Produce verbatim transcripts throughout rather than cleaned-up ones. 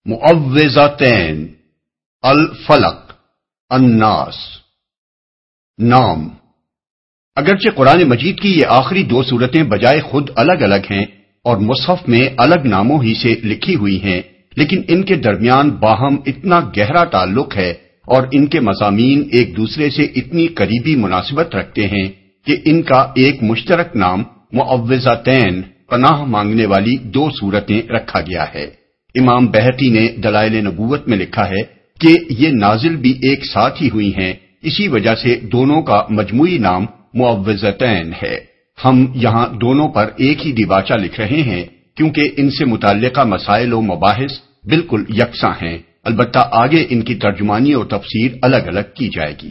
معوذتین، الفلق، الناس۔ نام: اگرچہ قرآن مجید کی یہ آخری دو سورتیں بجائے خود الگ الگ ہیں اور مصحف میں الگ ناموں ہی سے لکھی ہوئی ہیں، لیکن ان کے درمیان باہم اتنا گہرا تعلق ہے اور ان کے مضامین ایک دوسرے سے اتنی قریبی مناسبت رکھتے ہیں کہ ان کا ایک مشترک نام معوذتین، پناہ مانگنے والی دو سورتیں رکھا گیا ہے۔ امام بہقی نے دلائل نبوت میں لکھا ہے کہ یہ نازل بھی ایک ساتھ ہی ہوئی ہیں، اسی وجہ سے دونوں کا مجموعی نام معوذتین ہے۔ ہم یہاں دونوں پر ایک ہی دیباچہ لکھ رہے ہیں کیونکہ ان سے متعلقہ مسائل و مباحث بالکل یکساں ہیں، البتہ آگے ان کی ترجمانی اور تفسیر الگ الگ کی جائے گی۔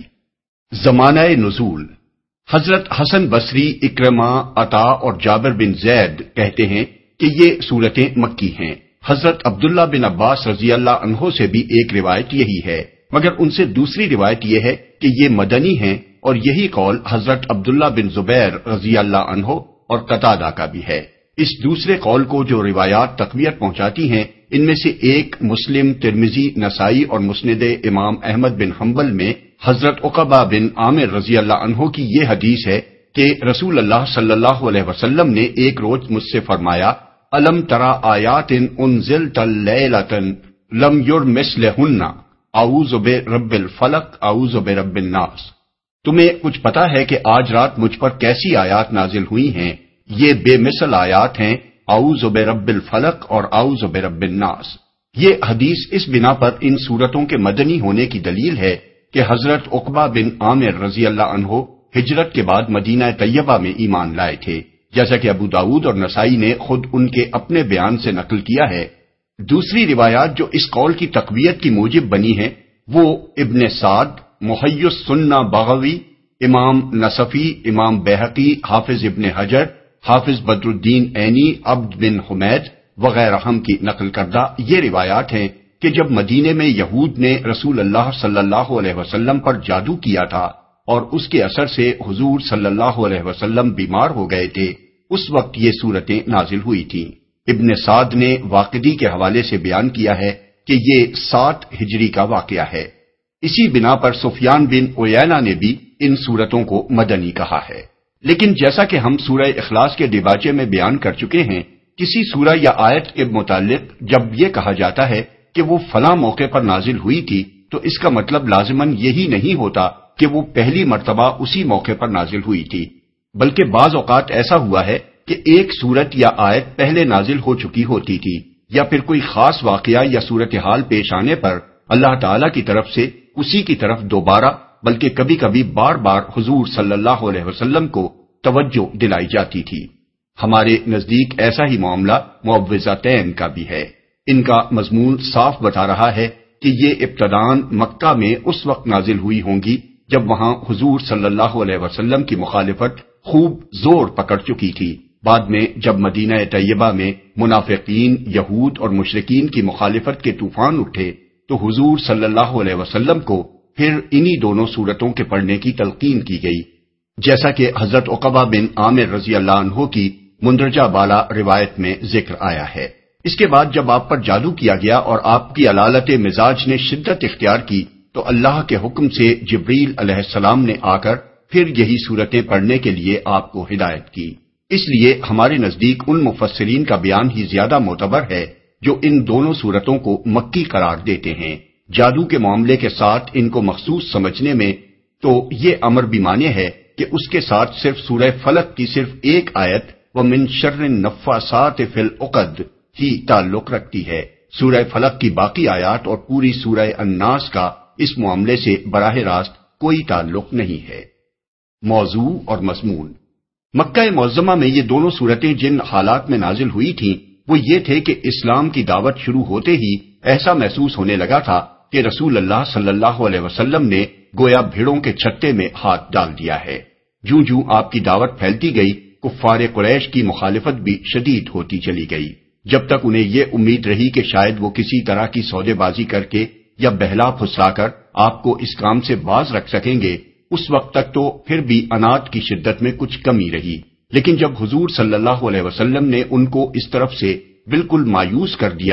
زمانہ نزول: حضرت حسن بصری، اکرمہ، عطا اور جابر بن زید کہتے ہیں کہ یہ سورتیں مکی ہیں۔ حضرت عبداللہ بن عباس رضی اللہ عنہ سے بھی ایک روایت یہی ہے، مگر ان سے دوسری روایت یہ ہے کہ یہ مدنی ہیں، اور یہی قول حضرت عبداللہ بن زبیر رضی اللہ عنہ اور قتادہ کا بھی ہے۔ اس دوسرے قول کو جو روایات تقویت پہنچاتی ہیں، ان میں سے ایک مسلم، ترمذی، نسائی اور مسند امام احمد بن حنبل میں حضرت عقبہ بن عامر رضی اللہ عنہ کی یہ حدیث ہے کہ رسول اللہ صلی اللہ علیہ وسلم نے ایک روز مجھ سے فرمایا: الم ترى آیات انزلت لیلۃ لم یرمثلہن، اعوذ برب الفلق، اعوذ برب الناس۔ تمہیں کچھ پتا ہے کہ آج رات مجھ پر کیسی آیات نازل ہوئی ہیں؟ یہ بے مثل آیات ہیں، اعوذ برب الفلق اور اعوذ برب الناس۔ یہ حدیث اس بنا پر ان صورتوں کے مدنی ہونے کی دلیل ہے کہ حضرت عقبہ بن عامر رضی اللہ عنہ ہجرت کے بعد مدینہ طیبہ میں ایمان لائے تھے، جیسا کہ ابو داؤد اور نسائی نے خود ان کے اپنے بیان سے نقل کیا ہے۔ دوسری روایات جو اس قول کی تقویت کی موجب بنی ہیں وہ ابن سعد، محی السنہ بغوی، امام نصفی، امام بہقی، حافظ ابن حجر، حافظ بدر الدین عینی، عبد بن حمید وغیرہ ہم کی نقل کردہ یہ روایات ہیں کہ جب مدینے میں یہود نے رسول اللہ صلی اللہ علیہ وسلم پر جادو کیا تھا اور اس کے اثر سے حضور صلی اللہ علیہ وسلم بیمار ہو گئے تھے، اس وقت یہ صورتیں نازل ہوئی تھیں۔ ابن سعد نے واقدی کے حوالے سے بیان کیا ہے کہ یہ سات ہجری کا واقعہ ہے۔ اسی بنا پر سفیان بن عیینہ نے بھی ان صورتوں کو مدنی کہا ہے۔ لیکن جیسا کہ ہم سورہ اخلاص کے دیباچے میں بیان کر چکے ہیں، کسی سورہ یا آیت کے متعلق جب یہ کہا جاتا ہے کہ وہ فلاں موقع پر نازل ہوئی تھی تو اس کا مطلب لازماً یہی نہیں ہوتا کہ وہ پہلی مرتبہ اسی موقع پر نازل ہوئی تھی، بلکہ بعض اوقات ایسا ہوا ہے کہ ایک سورت یا آیت پہلے نازل ہو چکی ہوتی تھی، یا پھر کوئی خاص واقعہ یا صورتحال پیش آنے پر اللہ تعالی کی طرف سے اسی کی طرف دوبارہ بلکہ کبھی کبھی بار بار حضور صلی اللہ علیہ وسلم کو توجہ دلائی جاتی تھی۔ ہمارے نزدیک ایسا ہی معاملہ معوذتین کا بھی ہے۔ ان کا مضمون صاف بتا رہا ہے کہ یہ ابتداً مکہ میں اس وقت نازل ہوئی ہوں گی جب وہاں حضور صلی اللہ علیہ وسلم کی مخالفت خوب زور پکڑ چکی تھی۔ بعد میں جب مدینہ طیبہ میں منافقین، یہود اور مشرکین کی مخالفت کے طوفان اٹھے تو حضور صلی اللہ علیہ وسلم کو پھر انہی دونوں صورتوں کے پڑھنے کی تلقین کی گئی، جیسا کہ حضرت عقبہ بن عامر رضی اللہ عنہ کی مندرجہ بالا روایت میں ذکر آیا ہے۔ اس کے بعد جب آپ پر جادو کیا گیا اور آپ کی علالت مزاج نے شدت اختیار کی تو اللہ کے حکم سے جبریل علیہ السلام نے آ کر پھر یہی صورتیں پڑھنے کے لیے آپ کو ہدایت کی۔ اس لیے ہمارے نزدیک ان مفسرین کا بیان ہی زیادہ معتبر ہے جو ان دونوں صورتوں کو مکی قرار دیتے ہیں۔ جادو کے معاملے کے ساتھ ان کو مخصوص سمجھنے میں تو یہ امر بھی مانے ہے کہ اس کے ساتھ صرف سورہ فلق کی صرف ایک آیت وَمِن شَرِّ النَّفَّاثَاتِ فِی الْعُقَدِ ہی تعلق رکھتی ہے۔ سورہ فلق کی باقی آیات اور پوری سورہ الناس کا اس معاملے سے براہ راست کوئی تعلق نہیں ہے۔ موضوع اور مضمون: مکہ معظمہ میں یہ دونوں صورتیں جن حالات میں نازل ہوئی تھیں وہ یہ تھے کہ اسلام کی دعوت شروع ہوتے ہی ایسا محسوس ہونے لگا تھا کہ رسول اللہ صلی اللہ علیہ وسلم نے گویا بھیڑوں کے چھتے میں ہاتھ ڈال دیا ہے۔ جوں جوں آپ کی دعوت پھیلتی گئی، کفار قریش کی مخالفت بھی شدید ہوتی چلی گئی، جب تک انہیں یہ امید رہی کہ شاید وہ کسی طرح کی سودے بازی کر کے یا بہلا پھسلا کر آپ کو اس کام سے باز رکھ سکیں گے، اس وقت تک تو پھر بھی انات کی شدت میں کچھ کمی رہی۔ لیکن جب حضور صلی اللہ علیہ وسلم نے ان کو اس طرف سے بالکل مایوس کر دیا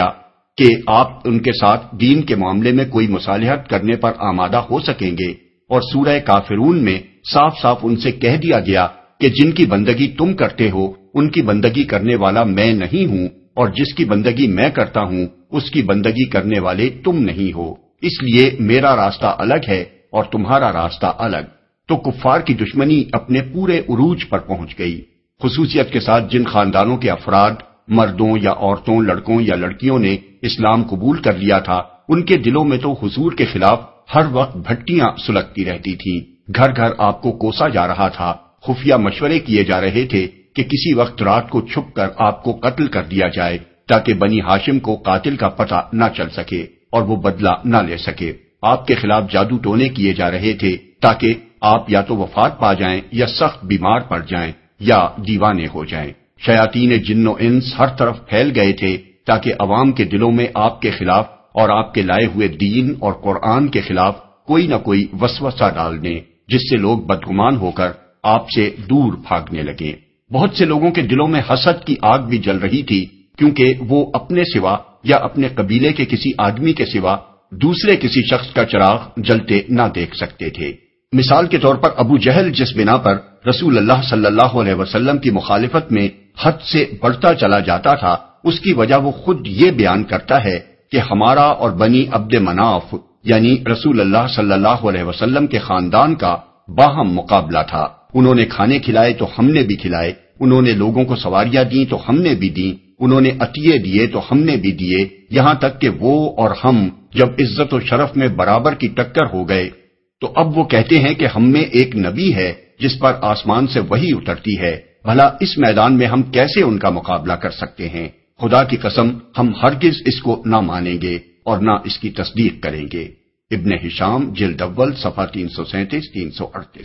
کہ آپ ان کے ساتھ دین کے معاملے میں کوئی مصالحت کرنے پر آمادہ ہو سکیں گے، اور سورہ کافرون میں صاف صاف ان سے کہہ دیا گیا کہ جن کی بندگی تم کرتے ہو ان کی بندگی کرنے والا میں نہیں ہوں، اور جس کی بندگی میں کرتا ہوں اس کی بندگی کرنے والے تم نہیں ہو، اس لیے میرا راستہ الگ ہے اور تمہارا راستہ الگ۔ تو کفار کی دشمنی اپنے پورے عروج پر پہنچ گئی، خصوصیت کے ساتھ جن خاندانوں کے افراد، مردوں یا عورتوں، لڑکوں یا لڑکیوں نے اسلام قبول کر لیا تھا، ان کے دلوں میں تو حضور کے خلاف ہر وقت بھٹیاں سلگتی رہتی تھیں، گھر گھر آپ کو کوسا جا رہا تھا، خفیہ مشورے کیے جا رہے تھے کہ کسی وقت رات کو چھپ کر آپ کو قتل کر دیا جائے تاکہ بنی ہاشم کو قاتل کا پتہ نہ چل سکے اور وہ بدلہ نہ لے سکے۔ آپ کے خلاف جادو ٹونے کیے جا رہے تھے تاکہ آپ یا تو وفات پا جائیں یا سخت بیمار پڑ جائیں یا دیوانے ہو جائیں۔ شیاطین جن و انس ہر طرف پھیل گئے تھے تاکہ عوام کے دلوں میں آپ کے خلاف اور آپ کے لائے ہوئے دین اور قرآن کے خلاف کوئی نہ کوئی وسوسہ ڈال دیں، جس سے لوگ بدگمان ہو کر آپ سے دور بھاگنے لگے۔ بہت سے لوگوں کے دلوں میں حسد کی آگ بھی جل رہی تھی، کیونکہ وہ اپنے سوا یا اپنے قبیلے کے کسی آدمی کے سوا دوسرے کسی شخص کا چراغ جلتے نہ دیکھ سکتے تھے۔ مثال کے طور پر ابو جہل جس بنا پر رسول اللہ صلی اللہ علیہ وسلم کی مخالفت میں حد سے بڑھتا چلا جاتا تھا، اس کی وجہ وہ خود یہ بیان کرتا ہے کہ ہمارا اور بنی عبد مناف یعنی رسول اللہ صلی اللہ علیہ وسلم کے خاندان کا باہم مقابلہ تھا۔ انہوں نے کھانے کھلائے تو ہم نے بھی کھلائے، انہوں نے لوگوں کو سواریاں دیں تو ہم نے بھی دیں، انہوں نے عطیے دیے تو ہم نے بھی دیے، یہاں تک کہ وہ اور ہم جب عزت و شرف میں برابر کی ٹکر ہو گئے تو اب وہ کہتے ہیں کہ ہم میں ایک نبی ہے جس پر آسمان سے وحی اترتی ہے، بھلا اس میدان میں ہم کیسے ان کا مقابلہ کر سکتے ہیں؟ خدا کی قسم ہم ہرگز اس کو نہ مانیں گے اور نہ اس کی تصدیق کریں گے۔ ابن ہشام جلد اول صفحہ تین سو سینتیس تین سو اڑتیس۔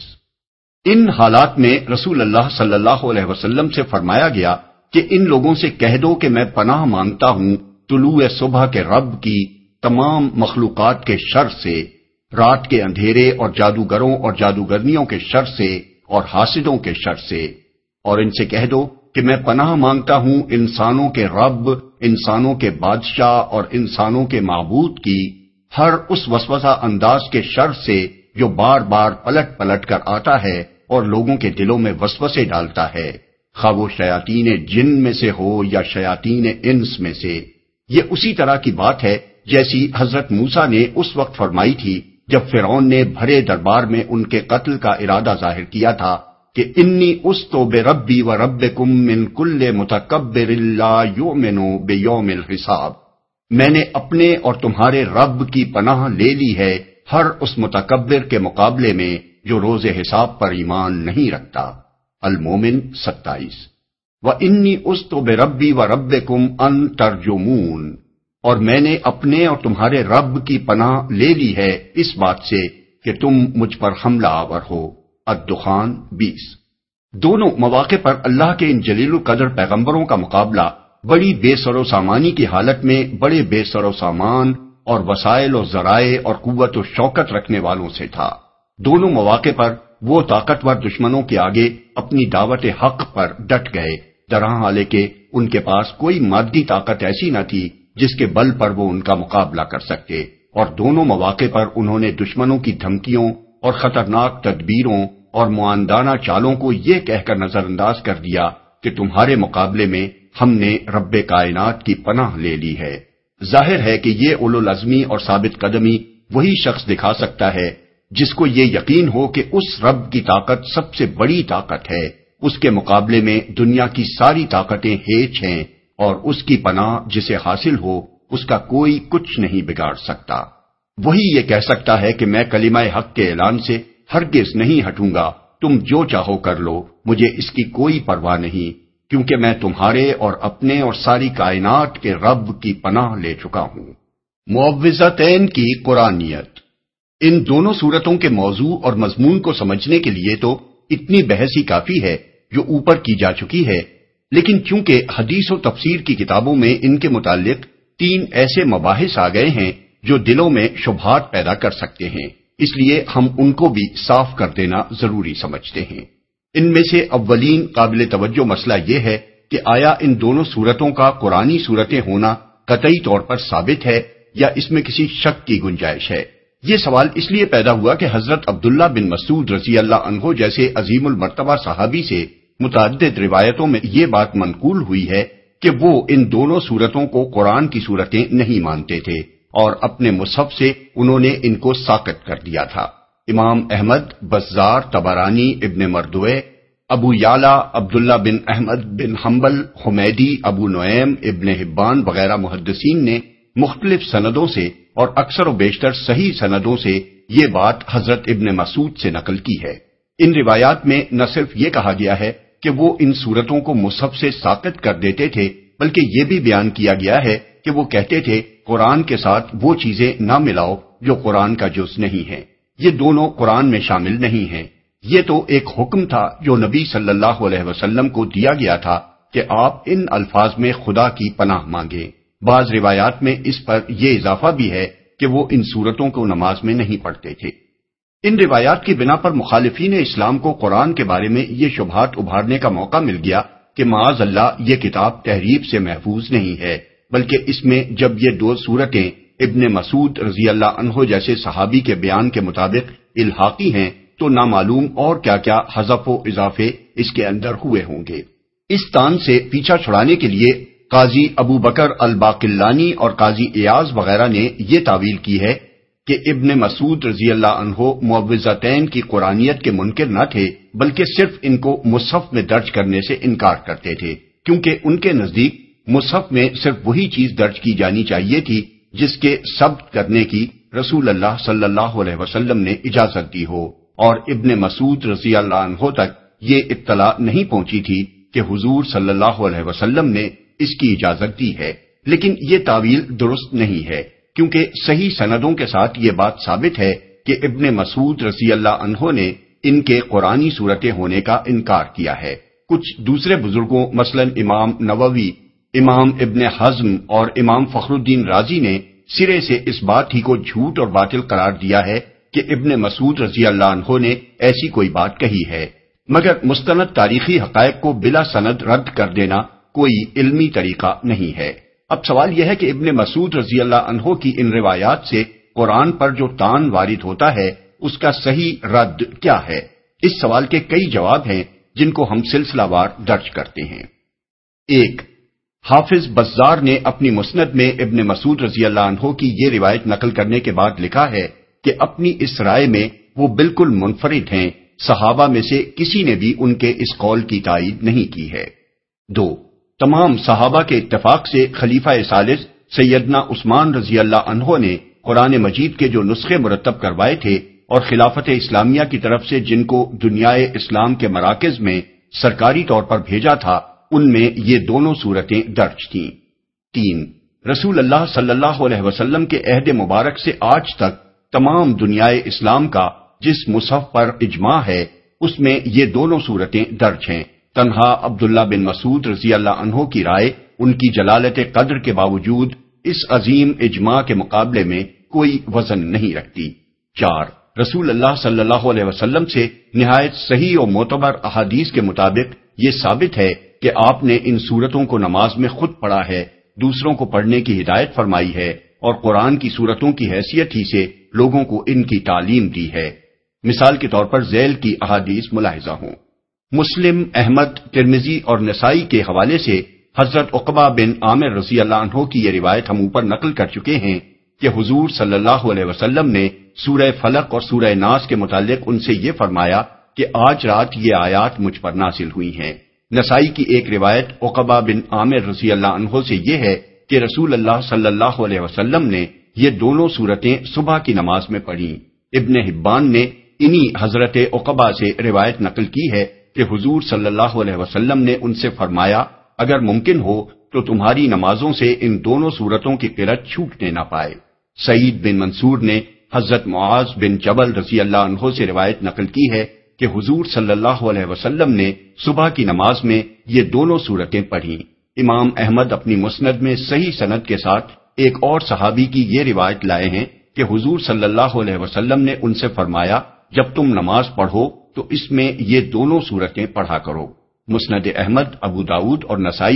ان حالات میں رسول اللہ صلی اللہ علیہ وسلم سے فرمایا گیا کہ ان لوگوں سے کہہ دو کہ میں پناہ مانگتا ہوں طلوع صبح کے رب کی تمام مخلوقات کے شر سے، رات کے اندھیرے اور جادوگروں اور جادوگرنیوں کے شر سے اور حاسدوں کے شر سے، اور ان سے کہہ دو کہ میں پناہ مانگتا ہوں انسانوں کے رب، انسانوں کے بادشاہ اور انسانوں کے معبود کی ہر اس وسوسہ انداز کے شر سے جو بار بار پلٹ پلٹ کر آتا ہے اور لوگوں کے دلوں میں وسوسے ڈالتا ہے، خواہ وہ شیاطین جن میں سے ہو یا شیاطین انس میں سے۔ یہ اسی طرح کی بات ہے جیسی حضرت موسیٰ نے اس وقت فرمائی تھی جب فرعون نے بھرے دربار میں ان کے قتل کا ارادہ ظاہر کیا تھا کہ انی استو بربی و ربکم من کل متکبر لا یؤمن بیوم الحساب، میں نے اپنے اور تمہارے رب کی پناہ لے لی ہے ہر اس متکبر کے مقابلے میں جو روز حساب پر ایمان نہیں رکھتا۔ المومن ستائیس۔ وَإِنِّي أُسْتُ بِرَبِّي وَرَبِّكُمْ أَن تَرْجُمُونَ، اور میں نے اپنے اور تمہارے رب کی پناہ لے لی ہے اس بات سے کہ تم مجھ پر حملہ آور ہو۔ الدخان بیس۔ دونوں مواقع پر اللہ کے ان جلیل القدر پیغمبروں کا مقابلہ بڑی بے سر و سامانی کی حالت میں بڑے بے سر و سامان اور وسائل و ذرائع اور قوت و شوکت رکھنے والوں سے تھا۔ دونوں مواقع پر وہ طاقتور دشمنوں کے آگے اپنی دعوت حق پر ڈٹ گئے، درہاں حالے کہ ان کے پاس کوئی مادی طاقت ایسی نہ تھی جس کے بل پر وہ ان کا مقابلہ کر سکتے، اور دونوں مواقع پر انہوں نے دشمنوں کی دھمکیوں اور خطرناک تدبیروں اور معاندانہ چالوں کو یہ کہہ کر نظر انداز کر دیا کہ تمہارے مقابلے میں ہم نے رب کائنات کی پناہ لے لی ہے۔ ظاہر ہے کہ یہ اولو العزمی اور ثابت قدمی وہی شخص دکھا سکتا ہے جس کو یہ یقین ہو کہ اس رب کی طاقت سب سے بڑی طاقت ہے، اس کے مقابلے میں دنیا کی ساری طاقتیں ہیچ ہیں، اور اس کی پناہ جسے حاصل ہو اس کا کوئی کچھ نہیں بگاڑ سکتا۔ وہی یہ کہہ سکتا ہے کہ میں کلمہ حق کے اعلان سے ہرگز نہیں ہٹوں گا، تم جو چاہو کر لو، مجھے اس کی کوئی پرواہ نہیں، کیونکہ میں تمہارے اور اپنے اور ساری کائنات کے رب کی پناہ لے چکا ہوں۔ معوذتین کی قرآنیت۔ ان دونوں صورتوں کے موضوع اور مضمون کو سمجھنے کے لیے تو اتنی بحث ہی کافی ہے جو اوپر کی جا چکی ہے، لیکن چونکہ حدیث و تفسیر کی کتابوں میں ان کے متعلق تین ایسے مباحث آ گئے ہیں جو دلوں میں شبہات پیدا کر سکتے ہیں، اس لیے ہم ان کو بھی صاف کر دینا ضروری سمجھتے ہیں۔ ان میں سے اولین قابل توجہ مسئلہ یہ ہے کہ آیا ان دونوں صورتوں کا قرآنی صورتیں ہونا قطعی طور پر ثابت ہے یا اس میں کسی شک کی گنجائش ہے؟ یہ سوال اس لیے پیدا ہوا کہ حضرت عبداللہ بن مسعود رضی اللہ عنہ جیسے عظیم المرتبہ صحابی سے متعدد روایتوں میں یہ بات منقول ہوئی ہے کہ وہ ان دونوں سورتوں کو قرآن کی سورتیں نہیں مانتے تھے اور اپنے مصحف سے انہوں نے ان کو ساقط کر دیا تھا۔ امام احمد، بزار، طبرانی، ابن مردوے، ابو یعلا، عبداللہ بن احمد بن حنبل، حمیدی، ابو نعیم، ابن حبان وغیرہ محدثین نے مختلف سندوں سے اور اکثر و بیشتر صحیح سندوں سے یہ بات حضرت ابن مسعود سے نقل کی ہے۔ ان روایات میں نہ صرف یہ کہا گیا ہے کہ وہ ان صورتوں کو مصحف سے ساقط کر دیتے تھے، بلکہ یہ بھی بیان کیا گیا ہے کہ وہ کہتے تھے قرآن کے ساتھ وہ چیزیں نہ ملاؤ جو قرآن کا جز نہیں ہے، یہ دونوں قرآن میں شامل نہیں ہیں۔ یہ تو ایک حکم تھا جو نبی صلی اللہ علیہ وسلم کو دیا گیا تھا کہ آپ ان الفاظ میں خدا کی پناہ مانگیں۔ بعض روایات میں اس پر یہ اضافہ بھی ہے کہ وہ ان صورتوں کو نماز میں نہیں پڑھتے تھے۔ ان روایات کی بنا پر مخالفین اسلام کو قرآن کے بارے میں یہ شبہات ابھارنے کا موقع مل گیا کہ معاذ اللہ یہ کتاب تحریف سے محفوظ نہیں ہے، بلکہ اس میں جب یہ دو صورتیں ابن مسعود رضی اللہ عنہ جیسے صحابی کے بیان کے مطابق الحاقی ہیں تو نامعلوم اور کیا کیا حذف و اضافے اس کے اندر ہوئے ہوں گے۔ اس تان سے پیچھا چھڑانے کے لیے قاضی ابو بکر الباقلانی اور قاضی ایاز وغیرہ نے یہ تعویل کی ہے کہ ابن مسعود رضی اللہ عنہ معوذتین کی قرآنیت کے منکر نہ تھے، بلکہ صرف ان کو مصحف میں درج کرنے سے انکار کرتے تھے، کیونکہ ان کے نزدیک مصحف میں صرف وہی چیز درج کی جانی چاہیے تھی جس کے ثبت کرنے کی رسول اللہ صلی اللہ علیہ وسلم نے اجازت دی ہو، اور ابن مسعود رضی اللہ عنہ تک یہ اطلاع نہیں پہنچی تھی کہ حضور صلی اللہ علیہ وسلم نے اس کی اجازت دی ہے۔ لیکن یہ تعویل درست نہیں ہے، کیونکہ صحیح سندوں کے ساتھ یہ بات ثابت ہے کہ ابن مسعود رضی اللہ عنہ نے ان کے قرآنی صورتیں ہونے کا انکار کیا ہے۔ کچھ دوسرے بزرگوں مثلا امام نووی، امام ابن حزم اور امام فخر الدین رازی نے سرے سے اس بات ہی کو جھوٹ اور باطل قرار دیا ہے کہ ابن مسعود رضی اللہ عنہ نے ایسی کوئی بات کہی ہے، مگر مستند تاریخی حقائق کو بلا سند رد کر دینا کوئی علمی طریقہ نہیں ہے۔ اب سوال یہ ہے کہ ابن مسعود رضی اللہ عنہ کی ان روایات سے قرآن پر جو طعن وارد ہوتا ہے اس کا صحیح رد کیا ہے؟ اس سوال کے کئی جواب ہیں جن کو ہم سلسلہ وار درج کرتے ہیں۔ ایک، حافظ بزار نے اپنی مسند میں ابن مسعود رضی اللہ عنہ کی یہ روایت نقل کرنے کے بعد لکھا ہے کہ اپنی اس رائے میں وہ بالکل منفرد ہیں، صحابہ میں سے کسی نے بھی ان کے اس قول کی تائید نہیں کی ہے۔ دو، تمام صحابہ کے اتفاق سے خلیفہ ثالث سیدنا عثمان رضی اللہ عنہ نے قرآن مجید کے جو نسخے مرتب کروائے تھے اور خلافت اسلامیہ کی طرف سے جن کو دنیائے اسلام کے مراکز میں سرکاری طور پر بھیجا تھا، ان میں یہ دونوں صورتیں درج تھیں۔ تین، رسول اللہ صلی اللہ علیہ وسلم کے عہد مبارک سے آج تک تمام دنیائے اسلام کا جس مصحف پر اجماع ہے اس میں یہ دونوں صورتیں درج ہیں۔ تنہا عبداللہ بن مسعود رضی اللہ عنہ کی رائے ان کی جلالت قدر کے باوجود اس عظیم اجماع کے مقابلے میں کوئی وزن نہیں رکھتی۔ چار، رسول اللہ صلی اللہ علیہ وسلم سے نہایت صحیح و معتبر احادیث کے مطابق یہ ثابت ہے کہ آپ نے ان صورتوں کو نماز میں خود پڑھا ہے، دوسروں کو پڑھنے کی ہدایت فرمائی ہے اور قرآن کی صورتوں کی حیثیت ہی سے لوگوں کو ان کی تعلیم دی ہے۔ مثال کے طور پر ذیل کی احادیث ملاحظہ ہوں۔ مسلم، احمد، ترمذی اور نسائی کے حوالے سے حضرت عقبہ بن عامر رضی اللہ عنہ کی یہ روایت ہم اوپر نقل کر چکے ہیں کہ حضور صلی اللہ علیہ وسلم نے سورہ فلق اور سورہ ناس کے متعلق ان سے یہ فرمایا کہ آج رات یہ آیات مجھ پر نازل ہوئی ہیں۔ نسائی کی ایک روایت عقبہ بن عامر رضی اللہ عنہ سے یہ ہے کہ رسول اللہ صلی اللہ علیہ وسلم نے یہ دونوں صورتیں صبح کی نماز میں پڑھیں۔ ابن حبان نے انہی حضرت عقبہ سے روایت نقل کی ہے کہ حضور صلی اللہ علیہ وسلم نے ان سے فرمایا اگر ممکن ہو تو تمہاری نمازوں سے ان دونوں صورتوں کی قرأت چھوٹنے نہ پائے۔ سعید بن منصور نے حضرت معاذ بن جبل رضی اللہ عنہ سے روایت نقل کی ہے کہ حضور صلی اللہ علیہ وسلم نے صبح کی نماز میں یہ دونوں صورتیں پڑھیں۔ امام احمد اپنی مسند میں صحیح سند کے ساتھ ایک اور صحابی کی یہ روایت لائے ہیں کہ حضور صلی اللہ علیہ وسلم نے ان سے فرمایا جب تم نماز پڑھو تو اس میں یہ دونوں صورتیں پڑھا کرو۔ مسند احمد، ابو داؤد اور نسائی میں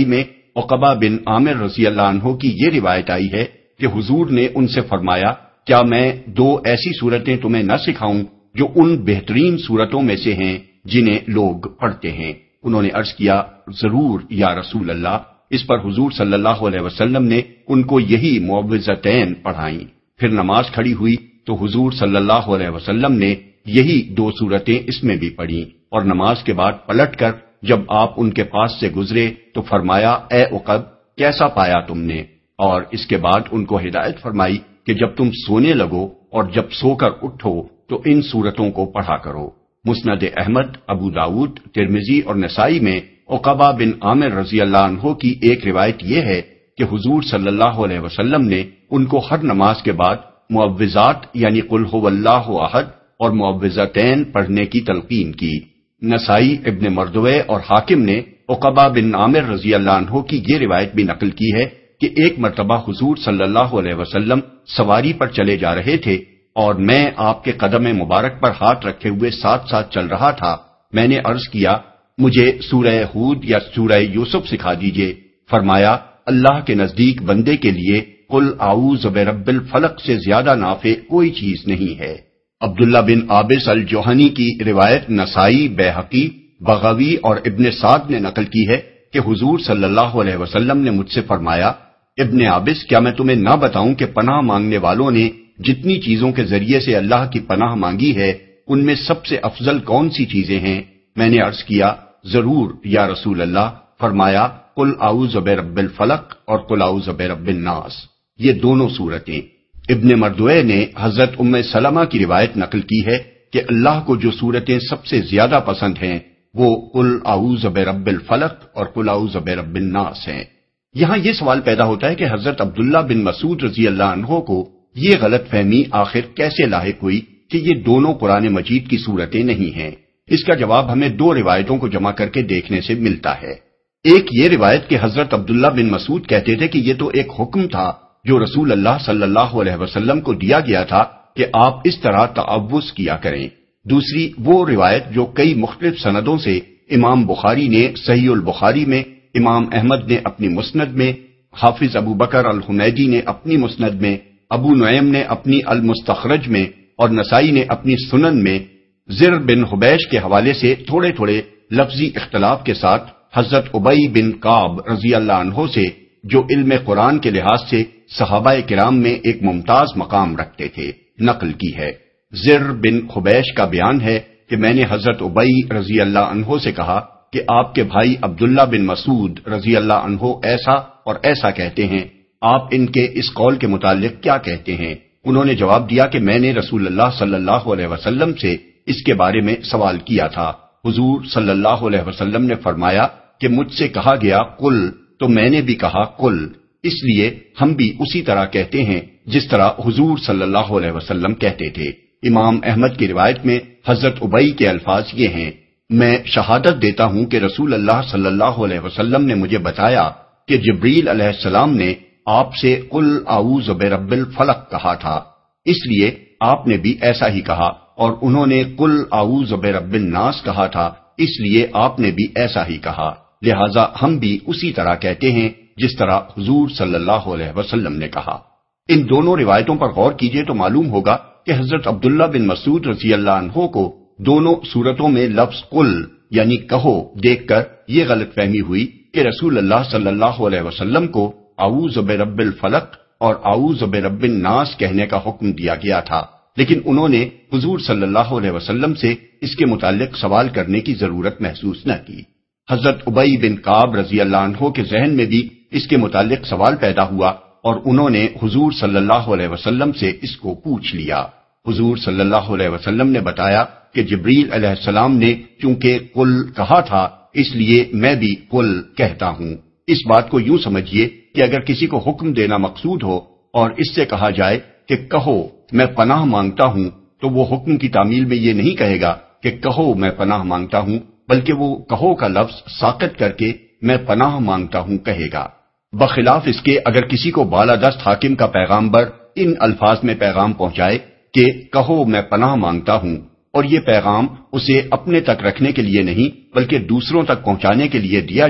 عقبہ بن عامر رضی اللہ عنہ کی یہ روایت آئی ہے کہ حضور نے ان سے فرمایا، کیا میں دو ایسی صورتیں تمہیں نہ سکھاؤں جو ان بہترین صورتوں میں سے ہیں جنہیں لوگ پڑھتے ہیں؟ انہوں نے عرض کیا، ضرور یا رسول اللہ۔ اس پر حضور صلی اللہ علیہ وسلم نے ان کو یہی معوذتین پڑھائیں۔ پھر نماز کھڑی ہوئی تو حضور صلی اللہ علیہ وسلم نے یہی دو صورتیں اس میں بھی پڑھیں، اور نماز کے بعد پلٹ کر جب آپ ان کے پاس سے گزرے تو فرمایا، اے عقب، کیسا پایا تم نے؟ اور اس کے بعد ان کو ہدایت فرمائی کہ جب تم سونے لگو اور جب سو کر اٹھو تو ان صورتوں کو پڑھا کرو۔ مسند احمد، ابو داؤد، ترمذی اور نسائی میں عقبہ بن عامر رضی اللہ عنہ کی ایک روایت یہ ہے کہ حضور صلی اللہ علیہ وسلم نے ان کو ہر نماز کے بعد معوذات یعنی قل هو اللہ احد اور معوذتین پڑھنے کی تلقین کی۔ نسائی، ابن مردوے اور حاکم نے عقبہ بن عامر رضی اللہ عنہ کی یہ روایت بھی نقل کی ہے کہ ایک مرتبہ حضور صلی اللہ علیہ وسلم سواری پر چلے جا رہے تھے اور میں آپ کے قدم مبارک پر ہاتھ رکھے ہوئے ساتھ ساتھ چل رہا تھا۔ میں نے عرض کیا، مجھے سورہ ہود یا سورہ یوسف سکھا دیجئے۔ فرمایا، اللہ کے نزدیک بندے کے لیے قل اعوذ برب الفلق سے زیادہ نافع کوئی چیز نہیں ہے۔ عبداللہ بن عابس الجوہنی کی روایت نسائی، بیہقی، بغوی اور ابن سعد نے نقل کی ہے کہ حضور صلی اللہ علیہ وسلم نے مجھ سے فرمایا، ابن عابس، کیا میں تمہیں نہ بتاؤں کہ پناہ مانگنے والوں نے جتنی چیزوں کے ذریعے سے اللہ کی پناہ مانگی ہے ان میں سب سے افضل کون سی چیزیں ہیں؟ میں نے عرض کیا، ضرور یا رسول اللہ۔ فرمایا، قل اعوذ برب الفلق اور قل اعوذ برب الناس، یہ دونوں صورتیں۔ ابن مردوے نے حضرت ام سلمہ کی روایت نقل کی ہے کہ اللہ کو جو صورتیں سب سے زیادہ پسند ہیں وہ قل اعوذ برب الفلق اور قل اعوذ برب الناس ہیں۔ یہاں یہ سوال پیدا ہوتا ہے کہ حضرت عبداللہ بن مسعود رضی اللہ عنہ کو یہ غلط فہمی آخر کیسے لاحق ہوئی کہ یہ دونوں قرآن مجید کی صورتیں نہیں ہیں؟ اس کا جواب ہمیں دو روایتوں کو جمع کر کے دیکھنے سے ملتا ہے۔ ایک یہ روایت کہ حضرت عبداللہ بن مسعود کہتے تھے کہ یہ تو ایک حکم تھا جو رسول اللہ صلی اللہ علیہ وسلم کو دیا گیا تھا کہ آپ اس طرح تعوذ کیا کریں۔ دوسری وہ روایت جو کئی مختلف سندوں سے امام بخاری نے صحیح البخاری میں، امام احمد نے اپنی مسند میں، حافظ ابو بکر الحمیدی نے اپنی مسند میں، ابو نعیم نے اپنی المستخرج میں اور نسائی نے اپنی سنن میں زر بن حبیش کے حوالے سے تھوڑے تھوڑے لفظی اختلاف کے ساتھ حضرت ابی بن کعب رضی اللہ عنہ سے، جو علم قرآن کے لحاظ سے صحابہ کرام میں ایک ممتاز مقام رکھتے تھے، نقل کی ہے۔ زر بن حبیش کا بیان ہے کہ میں نے حضرت ابی رضی اللہ عنہ سے کہا کہ آپ کے بھائی عبداللہ بن مسعود رضی اللہ عنہ ایسا اور ایسا کہتے ہیں، آپ ان کے اس قول کے متعلق کیا کہتے ہیں؟ انہوں نے جواب دیا کہ میں نے رسول اللہ صلی اللہ علیہ وسلم سے اس کے بارے میں سوال کیا تھا۔ حضور صلی اللہ علیہ وسلم نے فرمایا کہ مجھ سے کہا گیا قل، تو میں نے بھی کہا قل، اس لیے ہم بھی اسی طرح کہتے ہیں جس طرح حضور صلی اللہ علیہ وسلم کہتے تھے۔ امام احمد کی روایت میں حضرت ابی کے الفاظ یہ ہیں، میں شہادت دیتا ہوں کہ رسول اللہ صلی اللہ علیہ وسلم نے مجھے بتایا کہ جبریل علیہ السلام نے آپ سے قل اعوذ برب الفلق کہا تھا، اس لیے آپ نے بھی ایسا ہی کہا، اور انہوں نے قل اعوذ برب الناس کہا تھا، اس لیے آپ نے بھی ایسا ہی کہا، لہذا ہم بھی اسی طرح کہتے ہیں جس طرح حضور صلی اللہ علیہ وسلم نے کہا۔ ان دونوں روایتوں پر غور کیجئے تو معلوم ہوگا کہ حضرت عبداللہ بن مسعود رضی اللہ عنہ کو دونوں صورتوں میں لفظ قل یعنی کہو دیکھ کر یہ غلط فہمی ہوئی کہ رسول اللہ صلی اللہ علیہ وسلم کو اعوذ برب الفلق اور اعوذ برب الناس کہنے کا حکم دیا گیا تھا، لیکن انہوں نے حضور صلی اللہ علیہ وسلم سے اس کے متعلق سوال کرنے کی ضرورت محسوس نہ کی۔ حضرت ابی بن کعب رضی اللہ عنہ کے ذہن میں بھی اس کے متعلق سوال پیدا ہوا اور انہوں نے حضور صلی اللہ علیہ وسلم سے اس کو پوچھ لیا۔ حضور صلی اللہ علیہ وسلم نے بتایا کہ جبریل علیہ السلام نے چونکہ قل کہا تھا اس لیے میں بھی قل کہتا ہوں۔ اس بات کو یوں سمجھیے کہ اگر کسی کو حکم دینا مقصود ہو اور اس سے کہا جائے کہ کہو میں پناہ مانگتا ہوں، تو وہ حکم کی تعمیل میں یہ نہیں کہے گا کہ کہو میں پناہ مانگتا ہوں، بلکہ وہ کہو کا لفظ ساقط کر کے میں پناہ مانگتا ہوں کہے گا۔ بخلاف اس کے اگر کسی کو بالادست حاکم کا پیغامبر ان الفاظ میں پیغام پہنچائے کہ کہو میں پناہ مانگتا ہوں، اور یہ پیغام اسے اپنے تک رکھنے کے لیے نہیں بلکہ دوسروں تک پہنچانے کے لیے دیا جائے،